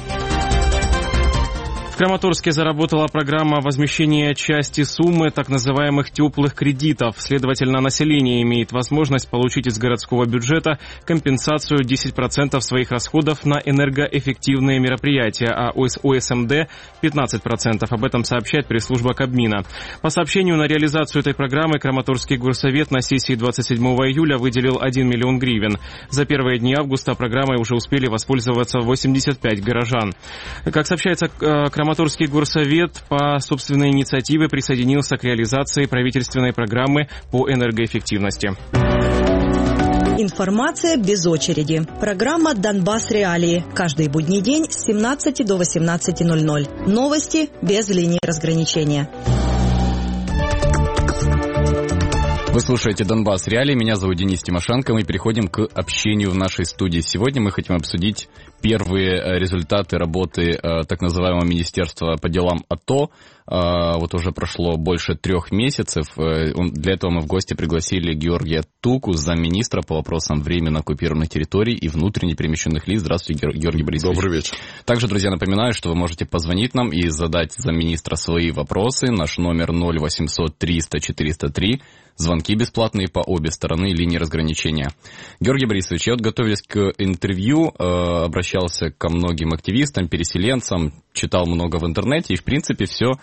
В Краматорске заработала программа возмещения части суммы так называемых теплых кредитов. Следовательно, население имеет возможность получить из городского бюджета компенсацию 10% своих расходов на энергоэффективные мероприятия, а ОСМД 15%. Об этом сообщает пресс-служба Кабмина. По сообщению, на реализацию этой программы Краматорский горсовет на сессии 27 июля выделил 1 миллион гривен. За первые дни августа программой уже успели воспользоваться 85 горожан. Как сообщается, Краматорский горсовет по собственной инициативе присоединился к реализации правительственной программы по энергоэффективности. Информация без очереди. Программа «Донбасс. Реалии». Каждый будний день с 17 до 18:00. Новости без линии разграничения. Вы слушаете «Донбасс. Реалии». Меня зовут Денис Тимошенко. Мы переходим к общению в нашей студии. Сегодня мы хотим обсудить первые результаты работы так называемого Министерства по делам АТО. Вот уже прошло больше 3 месяцев. Для этого мы в гости пригласили Георгия Туку, замминистра по вопросам временно оккупированных территорий и внутренне перемещенных лиц. Здравствуйте, Георгий Борисович. Добрый вечер. Также, друзья, напоминаю, что вы можете позвонить нам и задать замминистра свои вопросы. Наш номер 0800 300 403. Звонки бесплатные по обе стороны линии разграничения. Георгий Борисович, я вот, готовясь к интервью, обращался ко многим активистам, переселенцам, читал много в интернете, и, в принципе, все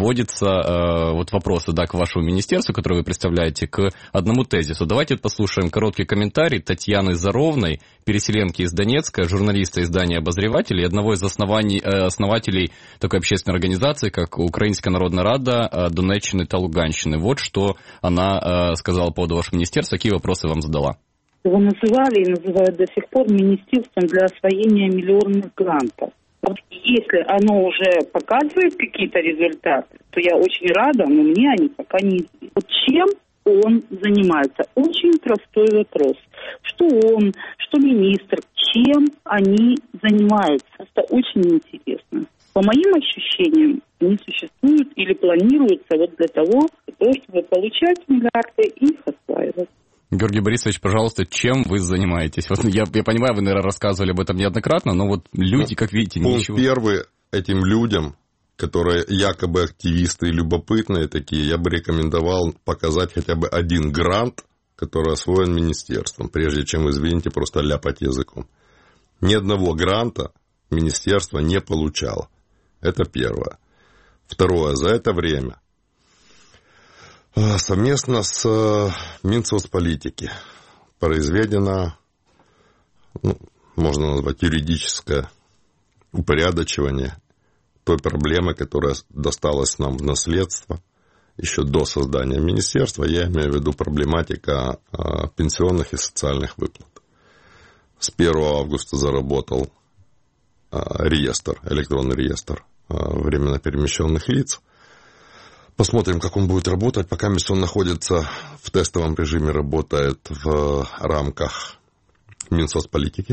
сводится, вот вопросы, да, к вашему министерству, которое вы представляете, к одному тезису. Давайте послушаем короткий комментарий Татьяны Заровной, переселенки из Донецка, журналиста издания «Обозреватель» и одного из основателей такой общественной организации, как Украинская народная рада Донеччины и Луганщины. Вот что она сказала по поводу вашего министерства, какие вопросы вам задала. Его называли и называют до сих пор министерством для освоения миллионных грантов. Вот если оно уже показывает какие-то результаты, то я очень рада, но мне они пока не известны. Вот чем он занимается? Очень простой вопрос. Что он, что министр, чем они занимаются? Это очень интересно. По моим ощущениям, они существуют или планируются вот для того, чтобы получать миллиарды и их осваивать. Георгий Борисович, пожалуйста, чем вы занимаетесь? Вот я понимаю, вы, наверное, рассказывали об этом неоднократно, но вот люди, как видите, ничего. Первый, этим людям, которые якобы активисты и любопытные такие, я бы рекомендовал показать хотя бы один грант, который освоен министерством, прежде чем, извините, просто ляпать языком. Ни одного гранта министерство не получало. Это первое. Второе, за это время совместно с Минсоцполитики произведено, можно назвать, юридическое упорядочивание той проблемы, которая досталась нам в наследство еще до создания министерства. Я имею в виду проблематика пенсионных и социальных выплат. С 1 августа заработал электронный реестр временно перемещенных лиц. Посмотрим, как он будет работать. Пока он находится в тестовом режиме, работает в рамках Минсоцполитики.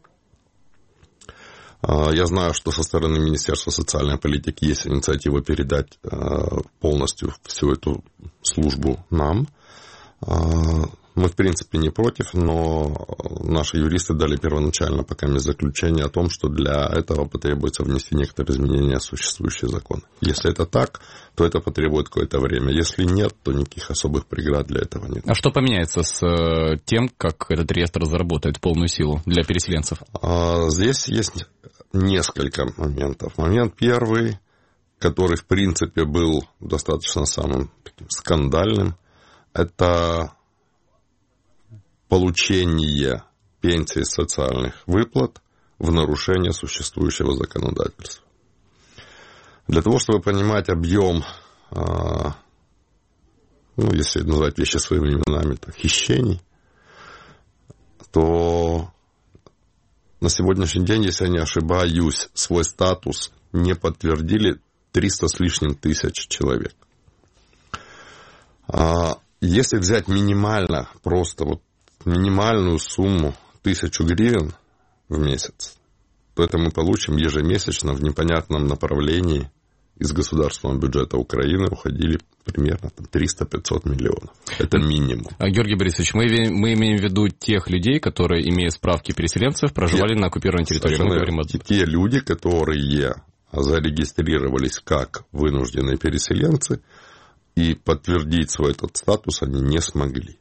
Я знаю, что со стороны Министерства социальной политики есть инициатива передать полностью всю эту службу нам. Мы, в принципе, не против, но наши юристы дали первоначально пока заключение о том, что для этого потребуется внести некоторые изменения в существующий закон. Если это так, то это потребует какое-то время. Если нет, то никаких особых преград для этого нет. А что поменяется с тем, как этот реестр заработает в полную силу для переселенцев? Здесь есть несколько моментов. Момент первый, который, в принципе, был достаточно самым таким скандальным, это получение пенсий и социальных выплат в нарушение существующего законодательства. Для того, чтобы понимать объем, если назвать вещи своими именами, так, хищений, то на сегодняшний день, если я не ошибаюсь, свой статус не подтвердили 300 с лишним тысяч человек. Если взять минимально, просто вот минимальную сумму 1000 гривен в месяц, то это мы получим ежемесячно в непонятном направлении из государственного бюджета Украины уходили примерно 300-500 миллионов. Это минимум. Георгий Борисович, мы имеем в виду тех людей, которые, имея справки переселенцев, проживали на оккупированной территории. Мы говорим те люди, которые зарегистрировались как вынужденные переселенцы, и подтвердить свой этот статус они не смогли.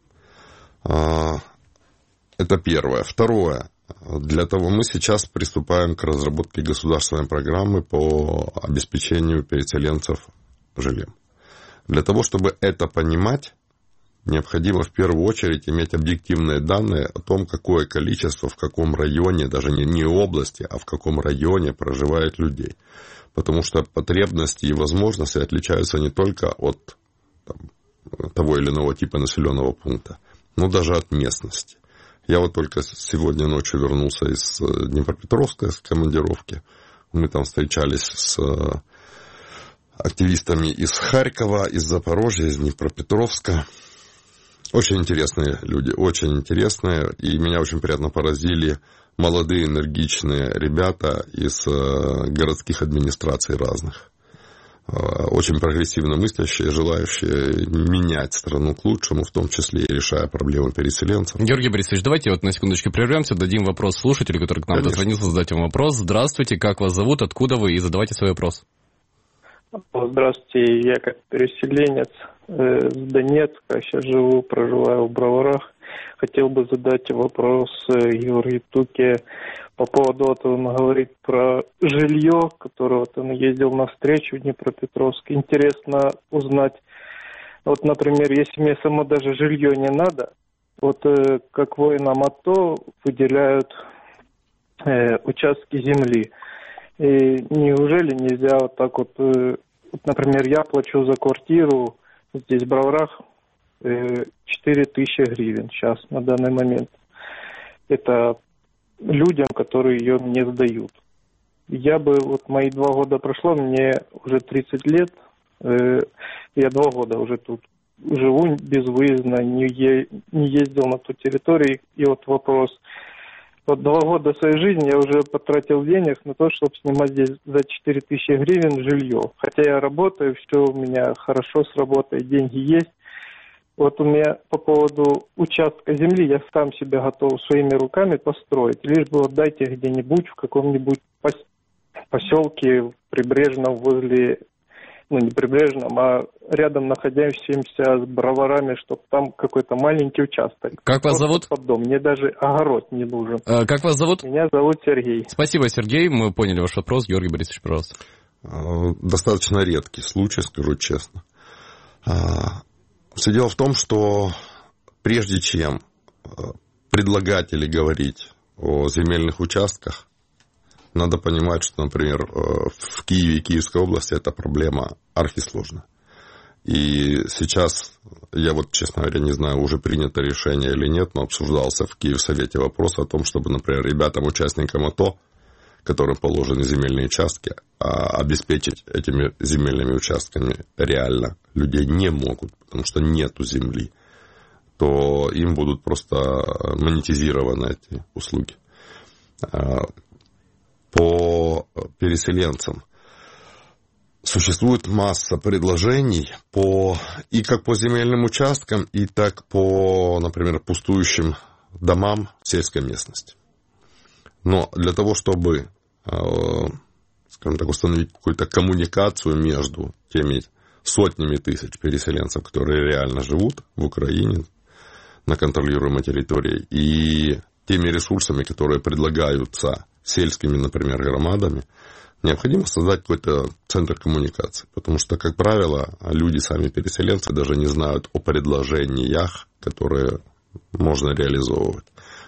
Это первое. Второе. Для того мы сейчас приступаем к разработке государственной программы по обеспечению переселенцев жильем. Для того, чтобы это понимать, необходимо в первую очередь иметь объективные данные о том, какое количество, в каком районе, даже не области, а в каком районе проживает людей. Потому что потребности и возможности отличаются не только от того или иного типа населенного пункта, но даже от местности. Я вот только сегодня ночью вернулся из Днепропетровска, с командировки. Мы там встречались с активистами из Харькова, из Запорожья, из Днепропетровска. Очень интересные люди, очень интересные. И меня очень приятно поразили молодые, энергичные ребята из городских администраций разных. Очень прогрессивно мыслящие, желающие менять страну к лучшему, в том числе и решая проблемы переселенцев. Георгий Борисович, давайте вот на секундочку прервемся, дадим вопрос слушателю, который к нам дозвонился, задать вам вопрос. Здравствуйте, как вас зовут, откуда вы, и задавайте свой вопрос. Здравствуйте, я как переселенец с Донецка, сейчас проживаю в Броварах. Хотел бы задать вопрос Георгию Туке по поводу, вот он говорит про жилье, которое вот он ездил на встречу в Днепропетровск. Интересно узнать, вот, например, если мне само даже жилье не надо, вот как воинам АТО выделяют участки земли. И неужели нельзя вот так вот, например, я плачу за квартиру здесь в Броварах 4000 гривен сейчас, на данный момент. Это людям, которые ее мне сдают. Я бы, вот мои 2 года прошло, мне уже 30 лет, я 2 года уже тут живу безвыездно, не ездил на ту территорию. И вот вопрос, вот 2 года своей жизни я уже потратил денег на то, чтобы снимать здесь за 4000 гривен жилье. Хотя я работаю, все у меня хорошо с работой, деньги есть. Вот у меня по поводу участка земли, я сам себя готов своими руками построить. Лишь бы вот дайте где-нибудь в каком-нибудь поселке прибрежном возле, не прибрежном, а рядом находящимся с Броварами, чтобы там какой-то маленький участок. Как вас зовут? Под дом. Мне даже огород не нужен. Как вас зовут? Меня зовут Сергей. Спасибо, Сергей. Мы поняли ваш вопрос. Георгий Борисович, пожалуйста. Достаточно редкий случай, скажу честно. Все дело в том, что прежде чем предлагать или говорить о земельных участках, надо понимать, что, например, в Киеве и Киевской области эта проблема архисложная. И сейчас, я вот, честно говоря, не знаю, уже принято решение или нет, но обсуждался в Киевсовете вопрос о том, чтобы, например, ребятам, участникам АТО, которым положены земельные участки, обеспечить этими земельными участками реально людей не могут, потому что нету земли, то им будут просто монетизированы эти услуги. По переселенцам существует масса предложений и как по земельным участкам, и так по, например, пустующим домам в сельской местности. Но для того, чтобы, скажем так, установить какую-то коммуникацию между теми сотнями тысяч переселенцев, которые реально живут в Украине на контролируемой территории, и теми ресурсами, которые предлагаются сельскими, например, громадами, необходимо создать какой-то центр коммуникации. Потому что, как правило, люди, сами переселенцы, даже не знают о предложениях, которые можно реализовывать.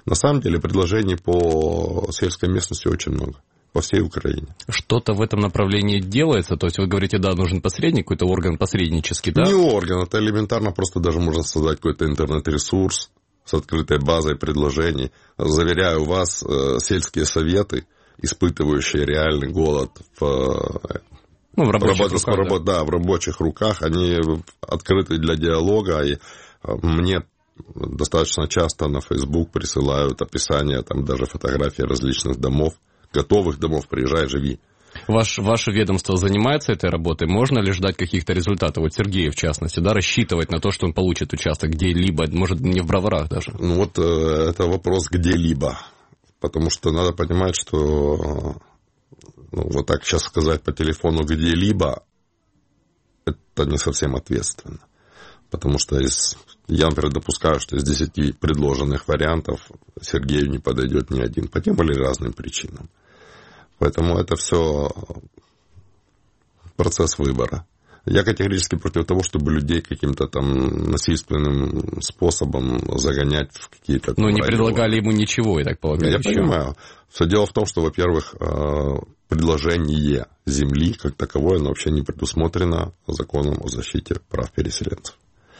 На самом деле предложений по сельской местности очень много. По всей Украине. Что-то в этом направлении делается? То есть вы говорите, да, нужен посредник, какой-то орган посреднический, да? Не орган, это элементарно, просто даже можно создать какой-то интернет-ресурс с открытой базой предложений. Заверяю вас, сельские советы, испытывающие реальный голод в рабочих руках, они открыты для диалога, и мне достаточно часто на Facebook присылают описания, там даже фотографии различных домов, готовых домов, приезжай, живи. Ваше ведомство занимается этой работой? Можно ли ждать каких-то результатов? Вот Сергей, в частности, да, рассчитывать на то, что он получит участок где-либо, может, не в Броварах даже? Ну вот это вопрос где-либо. Потому что надо понимать, что вот так сейчас сказать по телефону где-либо, это не совсем ответственно. Потому что я, например, допускаю, что из 10 предложенных вариантов Сергею не подойдет ни один по тем или разным причинам. Поэтому это все процесс выбора. Я категорически против того, чтобы людей каким-то там насильственным способом загонять в какие-то... Но не предлагали ему ничего, я так полагаю. Я понимаю. Все дело в том, что, во-первых, предложение земли как таковое, оно вообще не предусмотрено законом о защите прав переселенцев.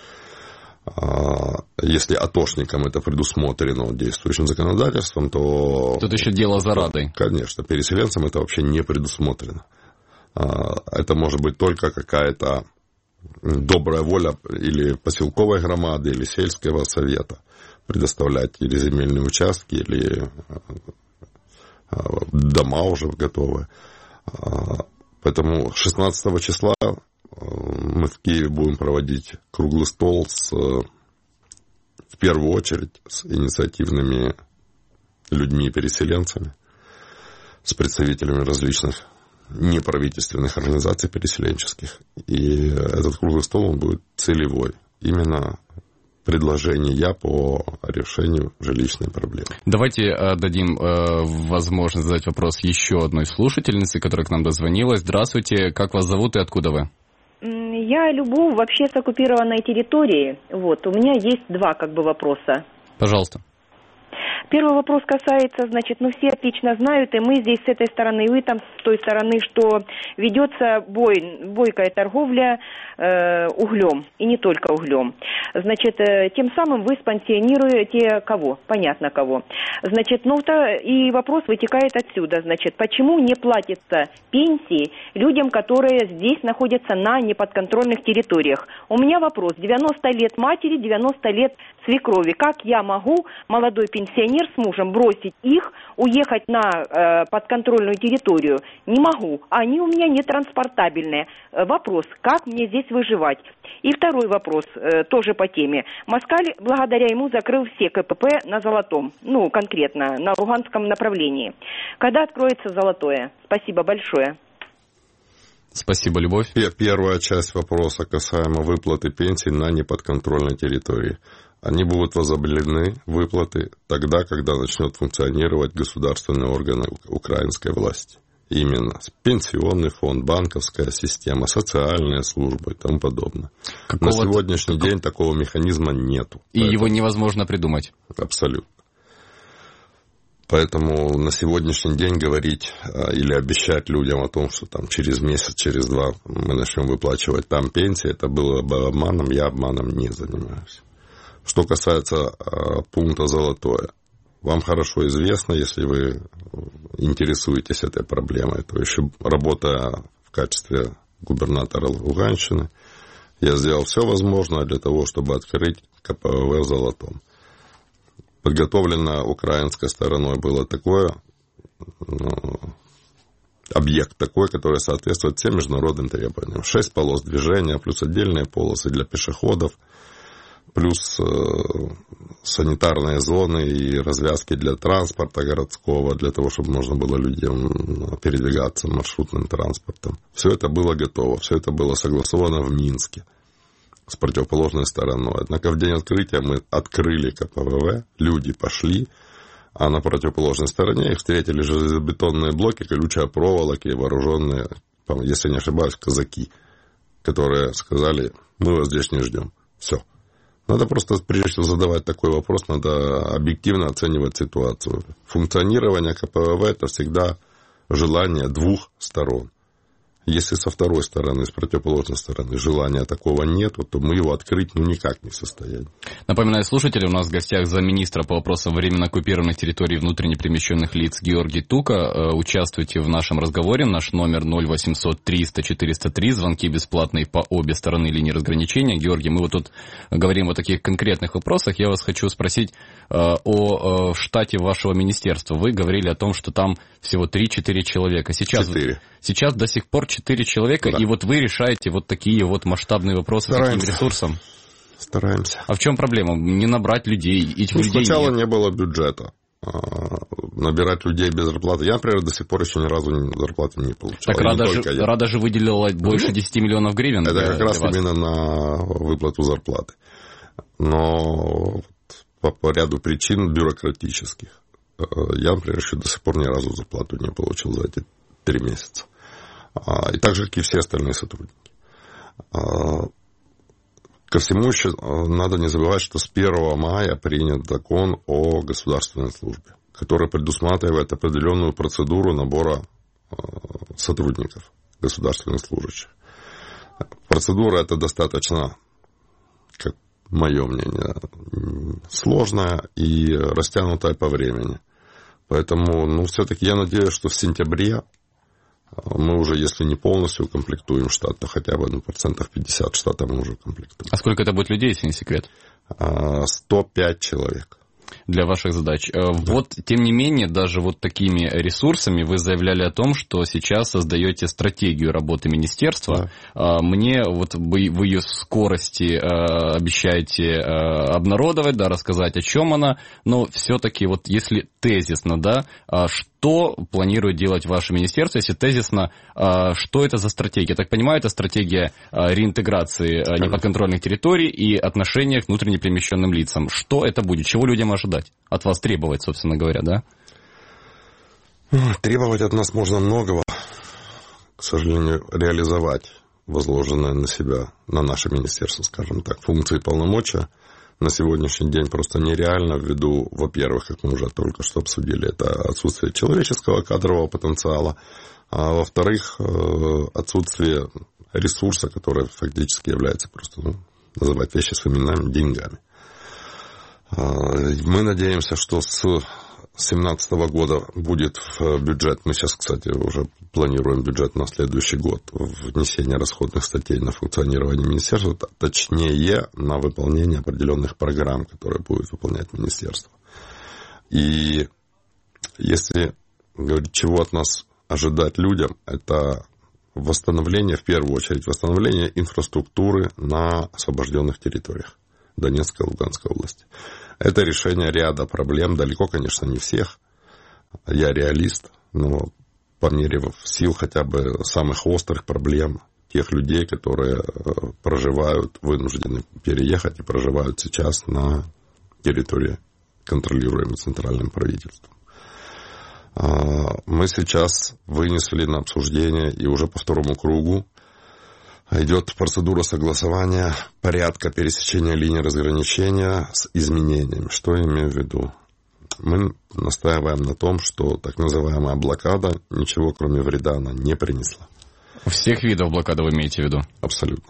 Если атошникам это предусмотрено действующим законодательством, то... Тут еще дело за Радой. Конечно, переселенцам это вообще не предусмотрено. Это может быть только какая-то добрая воля или поселковой громады, или сельского совета предоставлять или земельные участки, или дома уже готовы. Поэтому 16 числа мы в Киеве будем проводить круглый стол в первую очередь с инициативными людьми-переселенцами, с представителями различных неправительственных организаций переселенческих. И этот круглый стол он будет целевой. Именно предложения по решению жилищной проблемы. Давайте дадим возможность задать вопрос еще одной слушательнице, которая к нам дозвонилась. Здравствуйте, как вас зовут и откуда вы? Я Любовь, вообще с оккупированной территории. Вот, у меня есть два вопроса. Пожалуйста. Первый вопрос касается, все отлично знают, и мы здесь с этой стороны, и вы там с той стороны, что ведется бойкая торговля углем, и не только углем. Тем самым вы спонсируете кого? Понятно кого. И вопрос вытекает отсюда. Почему не платятся пенсии людям, которые здесь находятся на неподконтрольных территориях? У меня вопрос. 90 лет матери, 90 лет свекрови. Как я могу, молодой пенсионер, с мужем бросить их, уехать на подконтрольную территорию? Не могу. Они у меня нетранспортабельные. Вопрос, как мне здесь выживать? И второй вопрос, тоже по теме. Москаль, благодаря ему, закрыл все КПП на Золотом. Конкретно, на Луганском направлении. Когда откроется Золотое? Спасибо большое. Спасибо, Любовь. Первая часть вопроса касаемо выплаты пенсий на неподконтрольной территории. Они будут возобновлены, выплаты, тогда, когда начнет функционировать государственные органы украинской власти. Именно пенсионный фонд, банковская система, социальные службы и тому подобное. На сегодняшний день такого механизма нету. И его невозможно придумать. Абсолютно. Поэтому на сегодняшний день говорить или обещать людям о том, что там через месяц, через два мы начнем выплачивать там пенсии, это было бы обманом, я обманом не занимаюсь. Что касается пункта «Золотое», вам хорошо известно, если вы интересуетесь этой проблемой, то еще работая в качестве губернатора Луганщины, я сделал все возможное для того, чтобы открыть КПВВ в Золотом. Подготовлено украинской стороной было такое, объект такой, который соответствует всем международным требованиям. 6 полос движения, плюс отдельные полосы для пешеходов, плюс санитарные зоны и развязки для транспорта городского, для того, чтобы можно было людям передвигаться маршрутным транспортом. Все это было готово, все это было согласовано в Минске с противоположной стороной. Однако в день открытия мы открыли КПВВ, люди пошли, а на противоположной стороне их встретили железобетонные блоки, колючая проволока и вооруженные, если не ошибаюсь, казаки, которые сказали: мы вас здесь не ждем. Все. Надо просто, прежде всего, задавать такой вопрос, надо объективно оценивать ситуацию. Функционирование КПВВ – это всегда желание двух сторон. Если со второй стороны, с противоположной стороны желания такого нет, то мы его открыть никак не в состоянии. Напоминаю слушателям, у нас в гостях замминистра по вопросам временно оккупированных территорий внутренне перемещенных лиц Георгий Тука. Участвуйте в нашем разговоре. Наш номер 0800 300 403. Звонки бесплатные по обе стороны линии разграничения. Георгий, мы вот тут говорим о таких конкретных вопросах. Я вас хочу спросить о штате вашего министерства. Вы говорили о том, что там всего 3-4 человека. Сейчас до сих пор 4 человека, да. И вот вы решаете вот такие вот масштабные вопросы с таким ресурсом? Стараемся. А в чем проблема? Не набрать людей, этих людей сначала нет. Не было бюджета. Набирать людей без зарплаты. Я, например, до сих пор еще ни разу зарплаты не получал. Так Рада же выделила больше 10 миллионов гривен. Это как раз именно на выплату зарплаты. Но по ряду причин бюрократических. Я, например, еще до сих пор ни разу зарплату не получил за эти 3 месяца. И так же, как и все остальные сотрудники. Ко всему еще надо не забывать, что с 1 мая принят закон о государственной службе, который предусматривает определенную процедуру набора сотрудников, государственных служащих. Процедура эта достаточно, как мое мнение, сложная и растянутая по времени. Поэтому, все-таки я надеюсь, что в сентябре мы уже, если не полностью укомплектуем штат, то хотя бы 50% штата мы уже укомплектуем. А сколько это будет людей, если не секрет? 105 человек. Для ваших задач. Да. Вот, тем не менее, даже вот такими ресурсами вы заявляли о том, что сейчас создаете стратегию работы министерства. Да. Мне вот вы ее скорости обещаете обнародовать, да, рассказать, о чем она, но все-таки вот если тезисно, да, что планирует делать ваше министерство, если тезисно, что это за стратегия? Я так понимаю, это стратегия реинтеграции неподконтрольных территорий и отношения к внутренне перемещенным лицам. Что это будет? Чего людям ожидать? От вас требовать, собственно говоря, да? Требовать от нас можно многого. К сожалению, реализовать возложенное на себя, на наше министерство, скажем так, функции и полномочия на сегодняшний день просто нереально ввиду, во-первых, как мы уже только что обсудили, это отсутствие человеческого кадрового потенциала, а во-вторых, отсутствие ресурса, который фактически является просто, называть вещи своими именами, деньгами. Мы надеемся, что с 2017 года будет в бюджет, мы сейчас, кстати, уже планируем бюджет на следующий год, внесение расходных статей на функционирование министерства, точнее на выполнение определенных программ, которые будет выполнять министерство. И если говорить, чего от нас ожидать людям, это восстановление, в первую очередь, восстановление инфраструктуры на освобожденных территориях Донецкой и Луганской области. Это решение ряда проблем, далеко, конечно, не всех. Я реалист, но по мере сил хотя бы самых острых проблем тех людей, которые проживают, вынуждены переехать и проживают сейчас на территории, контролируемой центральным правительством. Мы сейчас вынесли на обсуждение и уже по второму кругу идет процедура согласования порядка пересечения линии разграничения с изменениями. Что я имею в виду? Мы настаиваем на том, что так называемая блокада ничего, кроме вреда, она не принесла. Всех видов блокады вы имеете в виду? Абсолютно.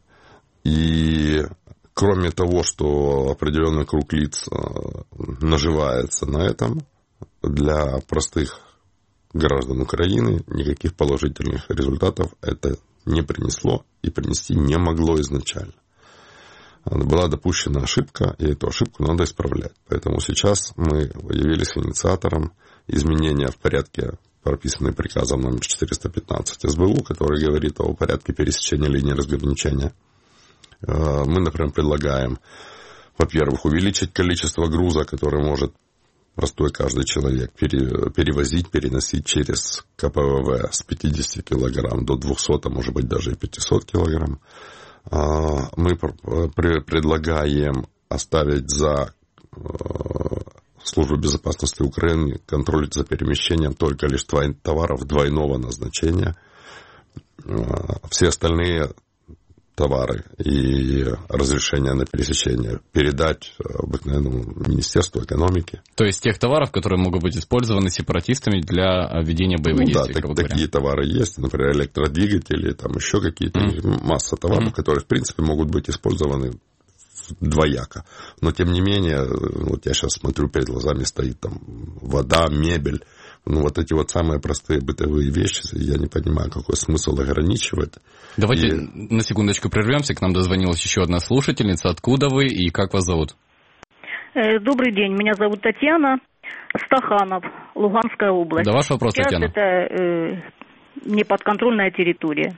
И кроме того, что определенный круг лиц наживается на этом, для простых граждан Украины никаких положительных результатов это не принесло и принести не могло изначально. Была допущена ошибка, и эту ошибку надо исправлять. Поэтому сейчас мы явились инициатором изменения в порядке, прописанный приказом номер 415 СБУ, который говорит о порядке пересечения линии разграничения. Мы, например, предлагаем, во-первых, увеличить количество груза, который может простой каждый человек перевозить, переносить через КПВВ с 50 килограмм до 200, а может быть даже и 500 килограмм. Мы предлагаем оставить за Службу безопасности Украины контроль за перемещением только лишь товаров двойного назначения. Все остальные товары и разрешения на пересечение передать обыкновенному Министерству экономики. То есть тех товаров, которые могут быть использованы сепаратистами для ведения боевых действий? Да, такие товары есть, например, электродвигатели, там еще какие-то, масса товаров, которые, в принципе, могут быть использованы двояко. Но, тем не менее, вот я сейчас смотрю, перед глазами стоит там вода, мебель, вот эти вот самые простые бытовые вещи, я не понимаю, какой смысл ограничивать. Давайте на секундочку прервемся, к нам дозвонилась еще одна слушательница. Откуда вы и как вас зовут? Добрый день, меня зовут Татьяна, Стаханов, Луганская область. Да, ваш вопрос, сейчас Татьяна. Это неподконтрольная территория.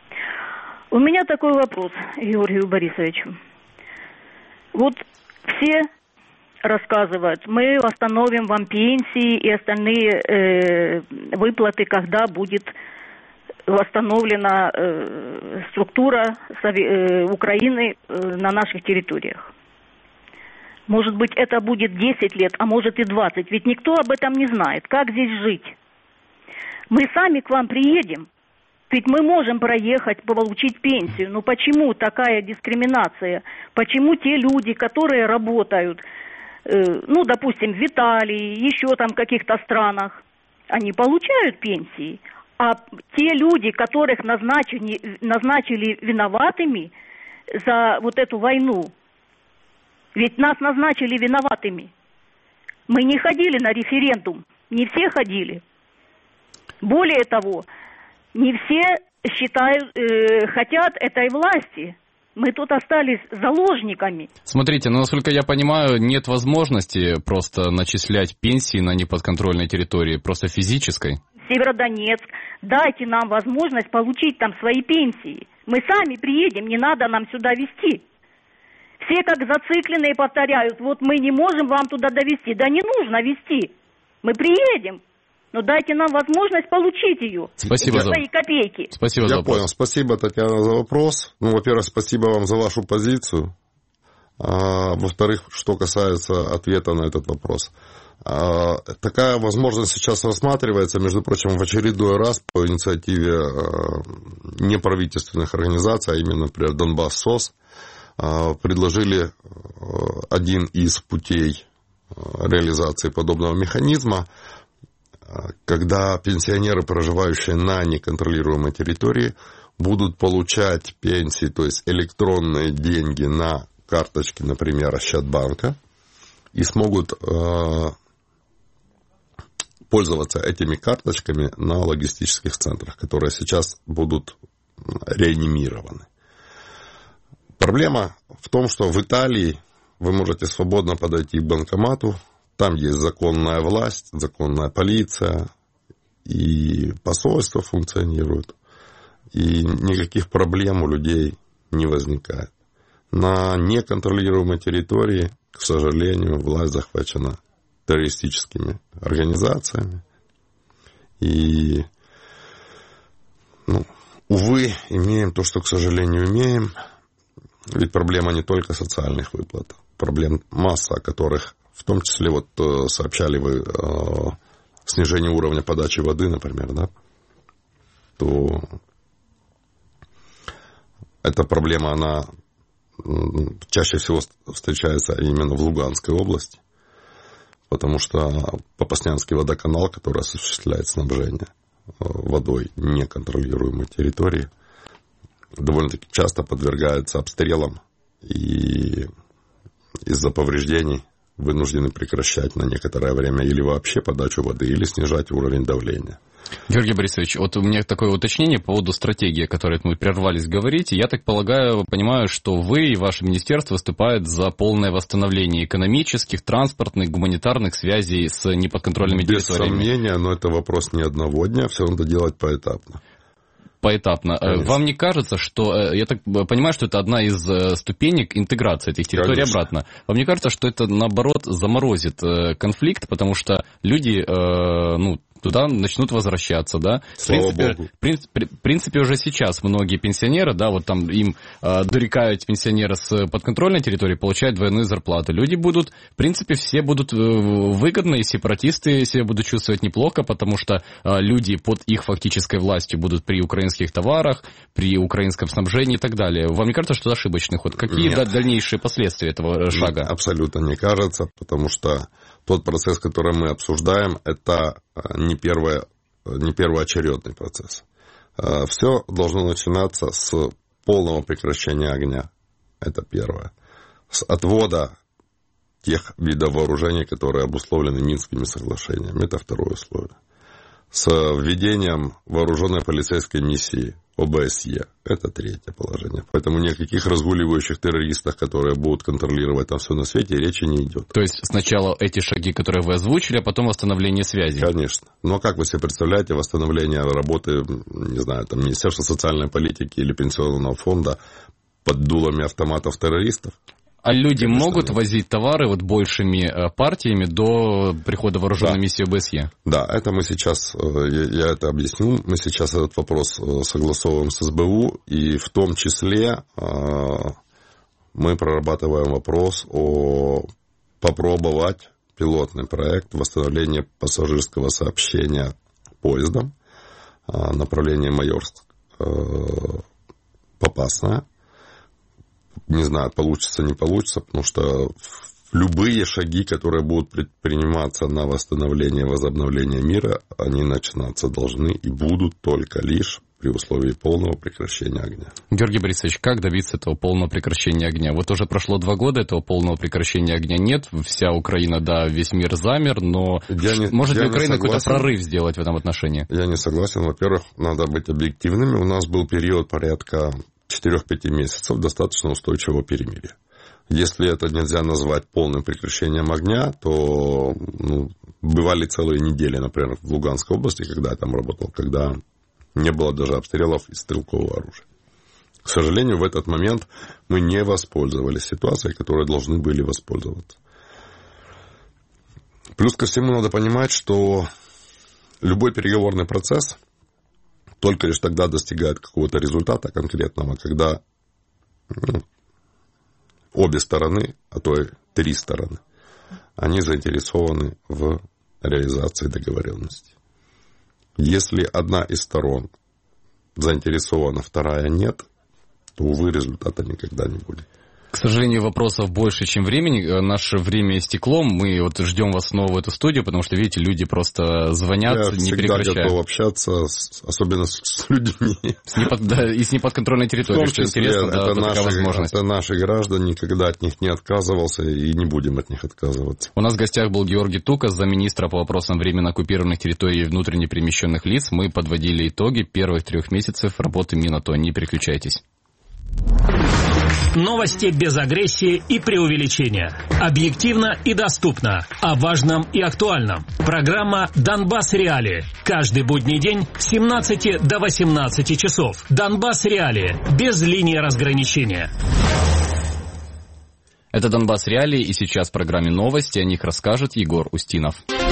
У меня такой вопрос Георгию Борисовичу. Вот все рассказывают, мы восстановим вам пенсии и остальные выплаты, когда будет восстановлена структура Украины на наших территориях. Может быть, это будет 10 лет, а может и 20, ведь никто об этом не знает. Как здесь жить? Мы сами к вам приедем, ведь мы можем проехать, получить пенсию. Но почему такая дискриминация? Почему те люди, которые работают, допустим, в Италии, еще там в каких-то странах, они получают пенсии, а те люди, которых назначили виноватыми за вот эту войну, ведь нас назначили виноватыми. Мы не ходили на референдум, не все ходили. Более того, не все хотят этой власти. Мы тут остались заложниками. Смотрите, насколько я понимаю, нет возможности просто начислять пенсии на неподконтрольной территории, просто физической. Северодонецк, дайте нам возможность получить там свои пенсии. Мы сами приедем, не надо нам сюда везти. Все как зацикленные повторяют, вот мы не можем вам туда довезти. Да не нужно везти. Мы приедем. Но дайте нам возможность получить ее. Спасибо за свои копейки. Спасибо за вопрос. Я понял. Спасибо, Татьяна, за вопрос. Во-первых, спасибо вам за вашу позицию. Во-вторых, что касается ответа на этот вопрос. Такая возможность сейчас рассматривается, между прочим, в очередной раз по инициативе неправительственных организаций, а именно, например, Донбасс СОС, предложили один из путей реализации подобного механизма, когда пенсионеры, проживающие на неконтролируемой территории, будут получать пенсии, то есть электронные деньги на карточки, например, Ощадбанка, и смогут пользоваться этими карточками на логистических центрах, которые сейчас будут реанимированы. Проблема в том, что в Италии вы можете свободно подойти к банкомату, там есть законная власть, законная полиция, и посольство функционирует, и никаких проблем у людей не возникает. На неконтролируемой территории, к сожалению, власть захвачена террористическими организациями, и, увы, имеем то, что, к сожалению, имеем, ведь проблема не только социальных выплат, проблем масса, о которых в том числе, сообщали вы снижение уровня подачи воды, например, да, то эта проблема, она чаще всего встречается именно в Луганской области, потому что Попаснянский водоканал, который осуществляет снабжение водой неконтролируемой территории, довольно-таки часто подвергается обстрелам и из-за повреждений вынуждены прекращать на некоторое время или вообще подачу воды, или снижать уровень давления. Георгий Борисович, вот у меня такое уточнение по поводу стратегии, о которой мы прервались говорить. Я так понимаю, что вы и ваше министерство выступают за полное восстановление экономических, транспортных, гуманитарных связей с неподконтрольными территориями. Без сомнения, но это вопрос не одного дня, все надо делать поэтапно. Поэтапно. Конечно. Вам не кажется, что, я так понимаю, что это одна из ступенек интеграции этих территорий Конечно. Обратно. Вам не кажется, что это, наоборот, заморозит конфликт, потому что люди, туда начнут возвращаться, да. Слава Богу. В принципе, уже сейчас многие пенсионеры, да, вот там им дорекают пенсионеры с подконтрольной территории, получают двойную зарплату. Люди будут, в принципе, все будут выгодны, и сепаратисты себя будут чувствовать неплохо, потому что люди под их фактической властью будут при украинских товарах, при украинском снабжении и так далее. Вам не кажется, что это ошибочный ход? Какие дальнейшие последствия этого шага? Абсолютно не кажется, потому что тот процесс, который мы обсуждаем, это не первоочередный процесс. Все должно начинаться с полного прекращения огня. Это первое. С отвода тех видов вооружений, которые обусловлены Минскими соглашениями. Это второе условие. С введением вооруженной полицейской миссии ОБСЕ. Это третье положение. Поэтому ни о каких разгуливающих террористах, которые будут контролировать там все на свете, речи не идет. То есть сначала эти шаги, которые вы озвучили, а потом восстановление связи? Конечно. Но как вы себе представляете восстановление работы, не знаю, там, Министерства социальной политики или Пенсионного фонда под дулами автоматов террористов? А люди могут возить товары вот большими партиями до прихода вооруженной миссии ОБСЕ? Да, это мы сейчас, я это объясню, мы сейчас этот вопрос согласовываем с СБУ, и в том числе мы прорабатываем вопрос попробовать пилотный проект восстановления пассажирского сообщения поездом направление Майорск, Попасная. Не знаю, получится, не получится, потому что любые шаги, которые будут предприниматься на восстановление и возобновление мира, они начинаться должны и будут только лишь при условии полного прекращения огня. Георгий Борисович, как добиться этого полного прекращения огня? Вот уже прошло 2 года, этого полного прекращения огня нет. Вся Украина, да, весь мир замер, но может ли Украина какой-то прорыв сделать в этом отношении? Я не согласен. Во-первых, надо быть объективными. У нас был период порядка 4-5 месяцев достаточно устойчивого перемирия. Если это нельзя назвать полным прекращением огня, то бывали целые недели, например, в Луганской области, когда я там работал, когда не было даже обстрелов из стрелкового оружия. К сожалению, в этот момент мы не воспользовались ситуацией, которой должны были воспользоваться. Плюс ко всему надо понимать, что любой переговорный процесс только лишь тогда достигает какого-то результата конкретного, когда обе стороны, а то и 3 стороны, они заинтересованы в реализации договоренности. Если одна из сторон заинтересована, вторая нет, то, увы, результата никогда не будет. К сожалению, вопросов больше, чем времени. Наше время истекло. Мы вот ждем вас снова в эту студию, потому что, видите, люди просто звонят, не прекращая. Я всегда готов общаться, особенно с людьми. И с неподконтрольной территорией, что интересно, да, такая возможность. Это наши граждане, никогда от них не отказывался и не будем от них отказываться. У нас в гостях был Георгий Тукас, замминистра по вопросам временно оккупированных территорий и внутренне перемещенных лиц. Мы подводили итоги первых 3 месяцев работы Минато. Не переключайтесь. Новости без агрессии и преувеличения. Объективно и доступно. О важном и актуальном. Программа «Донбасс Реалии». Каждый будний день с 17 до 18 часов. «Донбасс Реалии». Без линии разграничения. Это «Донбасс Реалии», и сейчас в программе «Новости» о них расскажет Егор Устинов.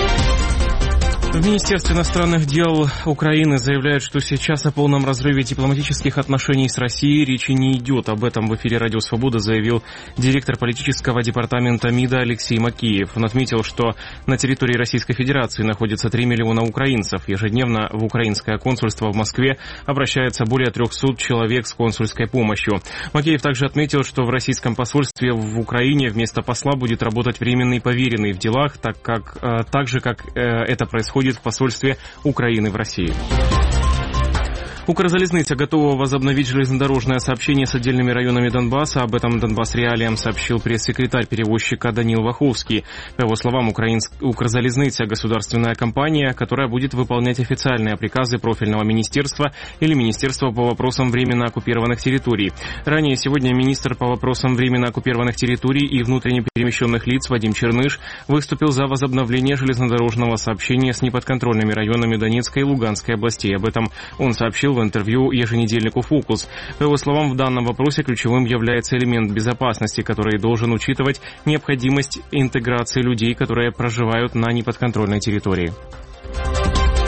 В Министерстве иностранных дел Украины заявляют, что сейчас о полном разрыве дипломатических отношений с Россией речи не идет. Об этом в эфире «Радио Свобода» заявил директор политического департамента МИДа Алексей Макеев. Он отметил, что на территории Российской Федерации находится 3 миллиона украинцев. Ежедневно в украинское консульство в Москве обращается более 300 человек с консульской помощью. Макеев также отметил, что в российском посольстве в Украине вместо посла будет работать временный поверенный в делах, так же, как это происходит в посольстве Украины в России. Укрзалізниця готова возобновить железнодорожное сообщение с отдельными районами Донбасса. Об этом «Донбасс Реалиям» сообщил пресс-секретарь перевозчика Данил Ваховский. По его словам, Укрзалізниця – государственная компания, которая будет выполнять официальные приказы профильного министерства или министерства по вопросам временно оккупированных территорий. Ранее сегодня министр по вопросам временно оккупированных территорий и внутренне перемещенных лиц Вадим Черныш выступил за возобновление железнодорожного сообщения с неподконтрольными районами Донецкой и Луганской областей. Об этом он сообщил в интервью еженедельнику «Фокус». По его словам, в данном вопросе ключевым является элемент безопасности, который должен учитывать необходимость интеграции людей, которые проживают на неподконтрольной территории.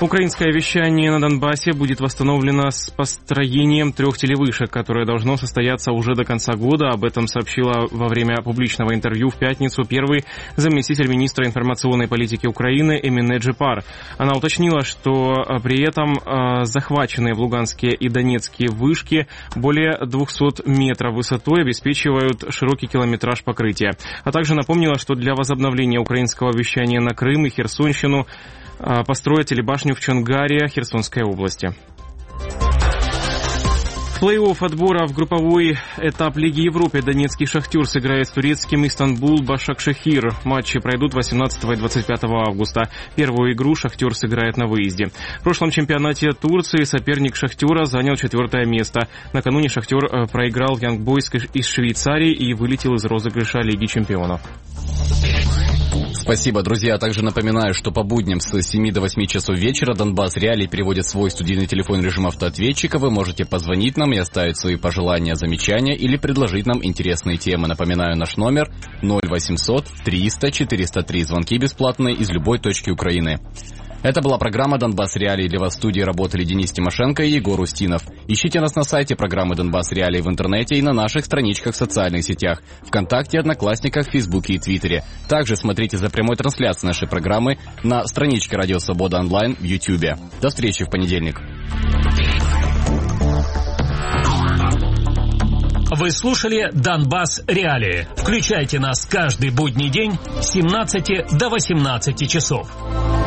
Украинское вещание на Донбассе будет восстановлено с построением 3 телевышек, которое должно состояться уже до конца года. Об этом сообщила во время публичного интервью в пятницу первый заместитель министра информационной политики Украины Эмине Джипар. Она уточнила, что при этом захваченные в Луганские и Донецкие вышки более 200 метров высотой обеспечивают широкий километраж покрытия. А также напомнила, что для возобновления украинского вещания на Крым и Херсонщину построят телебашню в Чонгаре Херсонской области. В плей-офф отбора в групповой этап Лиги Европы донецкий «Шахтер» сыграет с турецким «Истанбул Башакшехир». Матчи пройдут 18 и 25 августа. Первую игру «Шахтер» сыграет на выезде. В прошлом чемпионате Турции соперник «Шахтера» занял 4-е место. Накануне «Шахтер» проиграл Young Boys из Швейцарии и вылетел из розыгрыша Лиги чемпионов. Спасибо, друзья. Также напоминаю, что по будням с 7 до 8 часов вечера Донбасс Реалии переводит свой студийный телефон в режим автоответчика. Вы можете позвонить нам и оставить свои пожелания, замечания или предложить нам интересные темы. Напоминаю, наш номер 0800 300 403. Звонки бесплатные из любой точки Украины. Это была программа «Донбасс Реалии». Для вас в студии работали Денис Тимошенко и Егор Устинов. Ищите нас на сайте программы «Донбасс Реалии» в интернете и на наших страничках в социальных сетях ВКонтакте, Одноклассниках, Фейсбуке и Твиттере. Также смотрите за прямой трансляцией нашей программы на страничке «Радио Свобода онлайн» в Ютьюбе. До встречи в понедельник. Вы слушали «Донбасс Реалии». Включайте нас каждый будний день с 17 до 18 часов.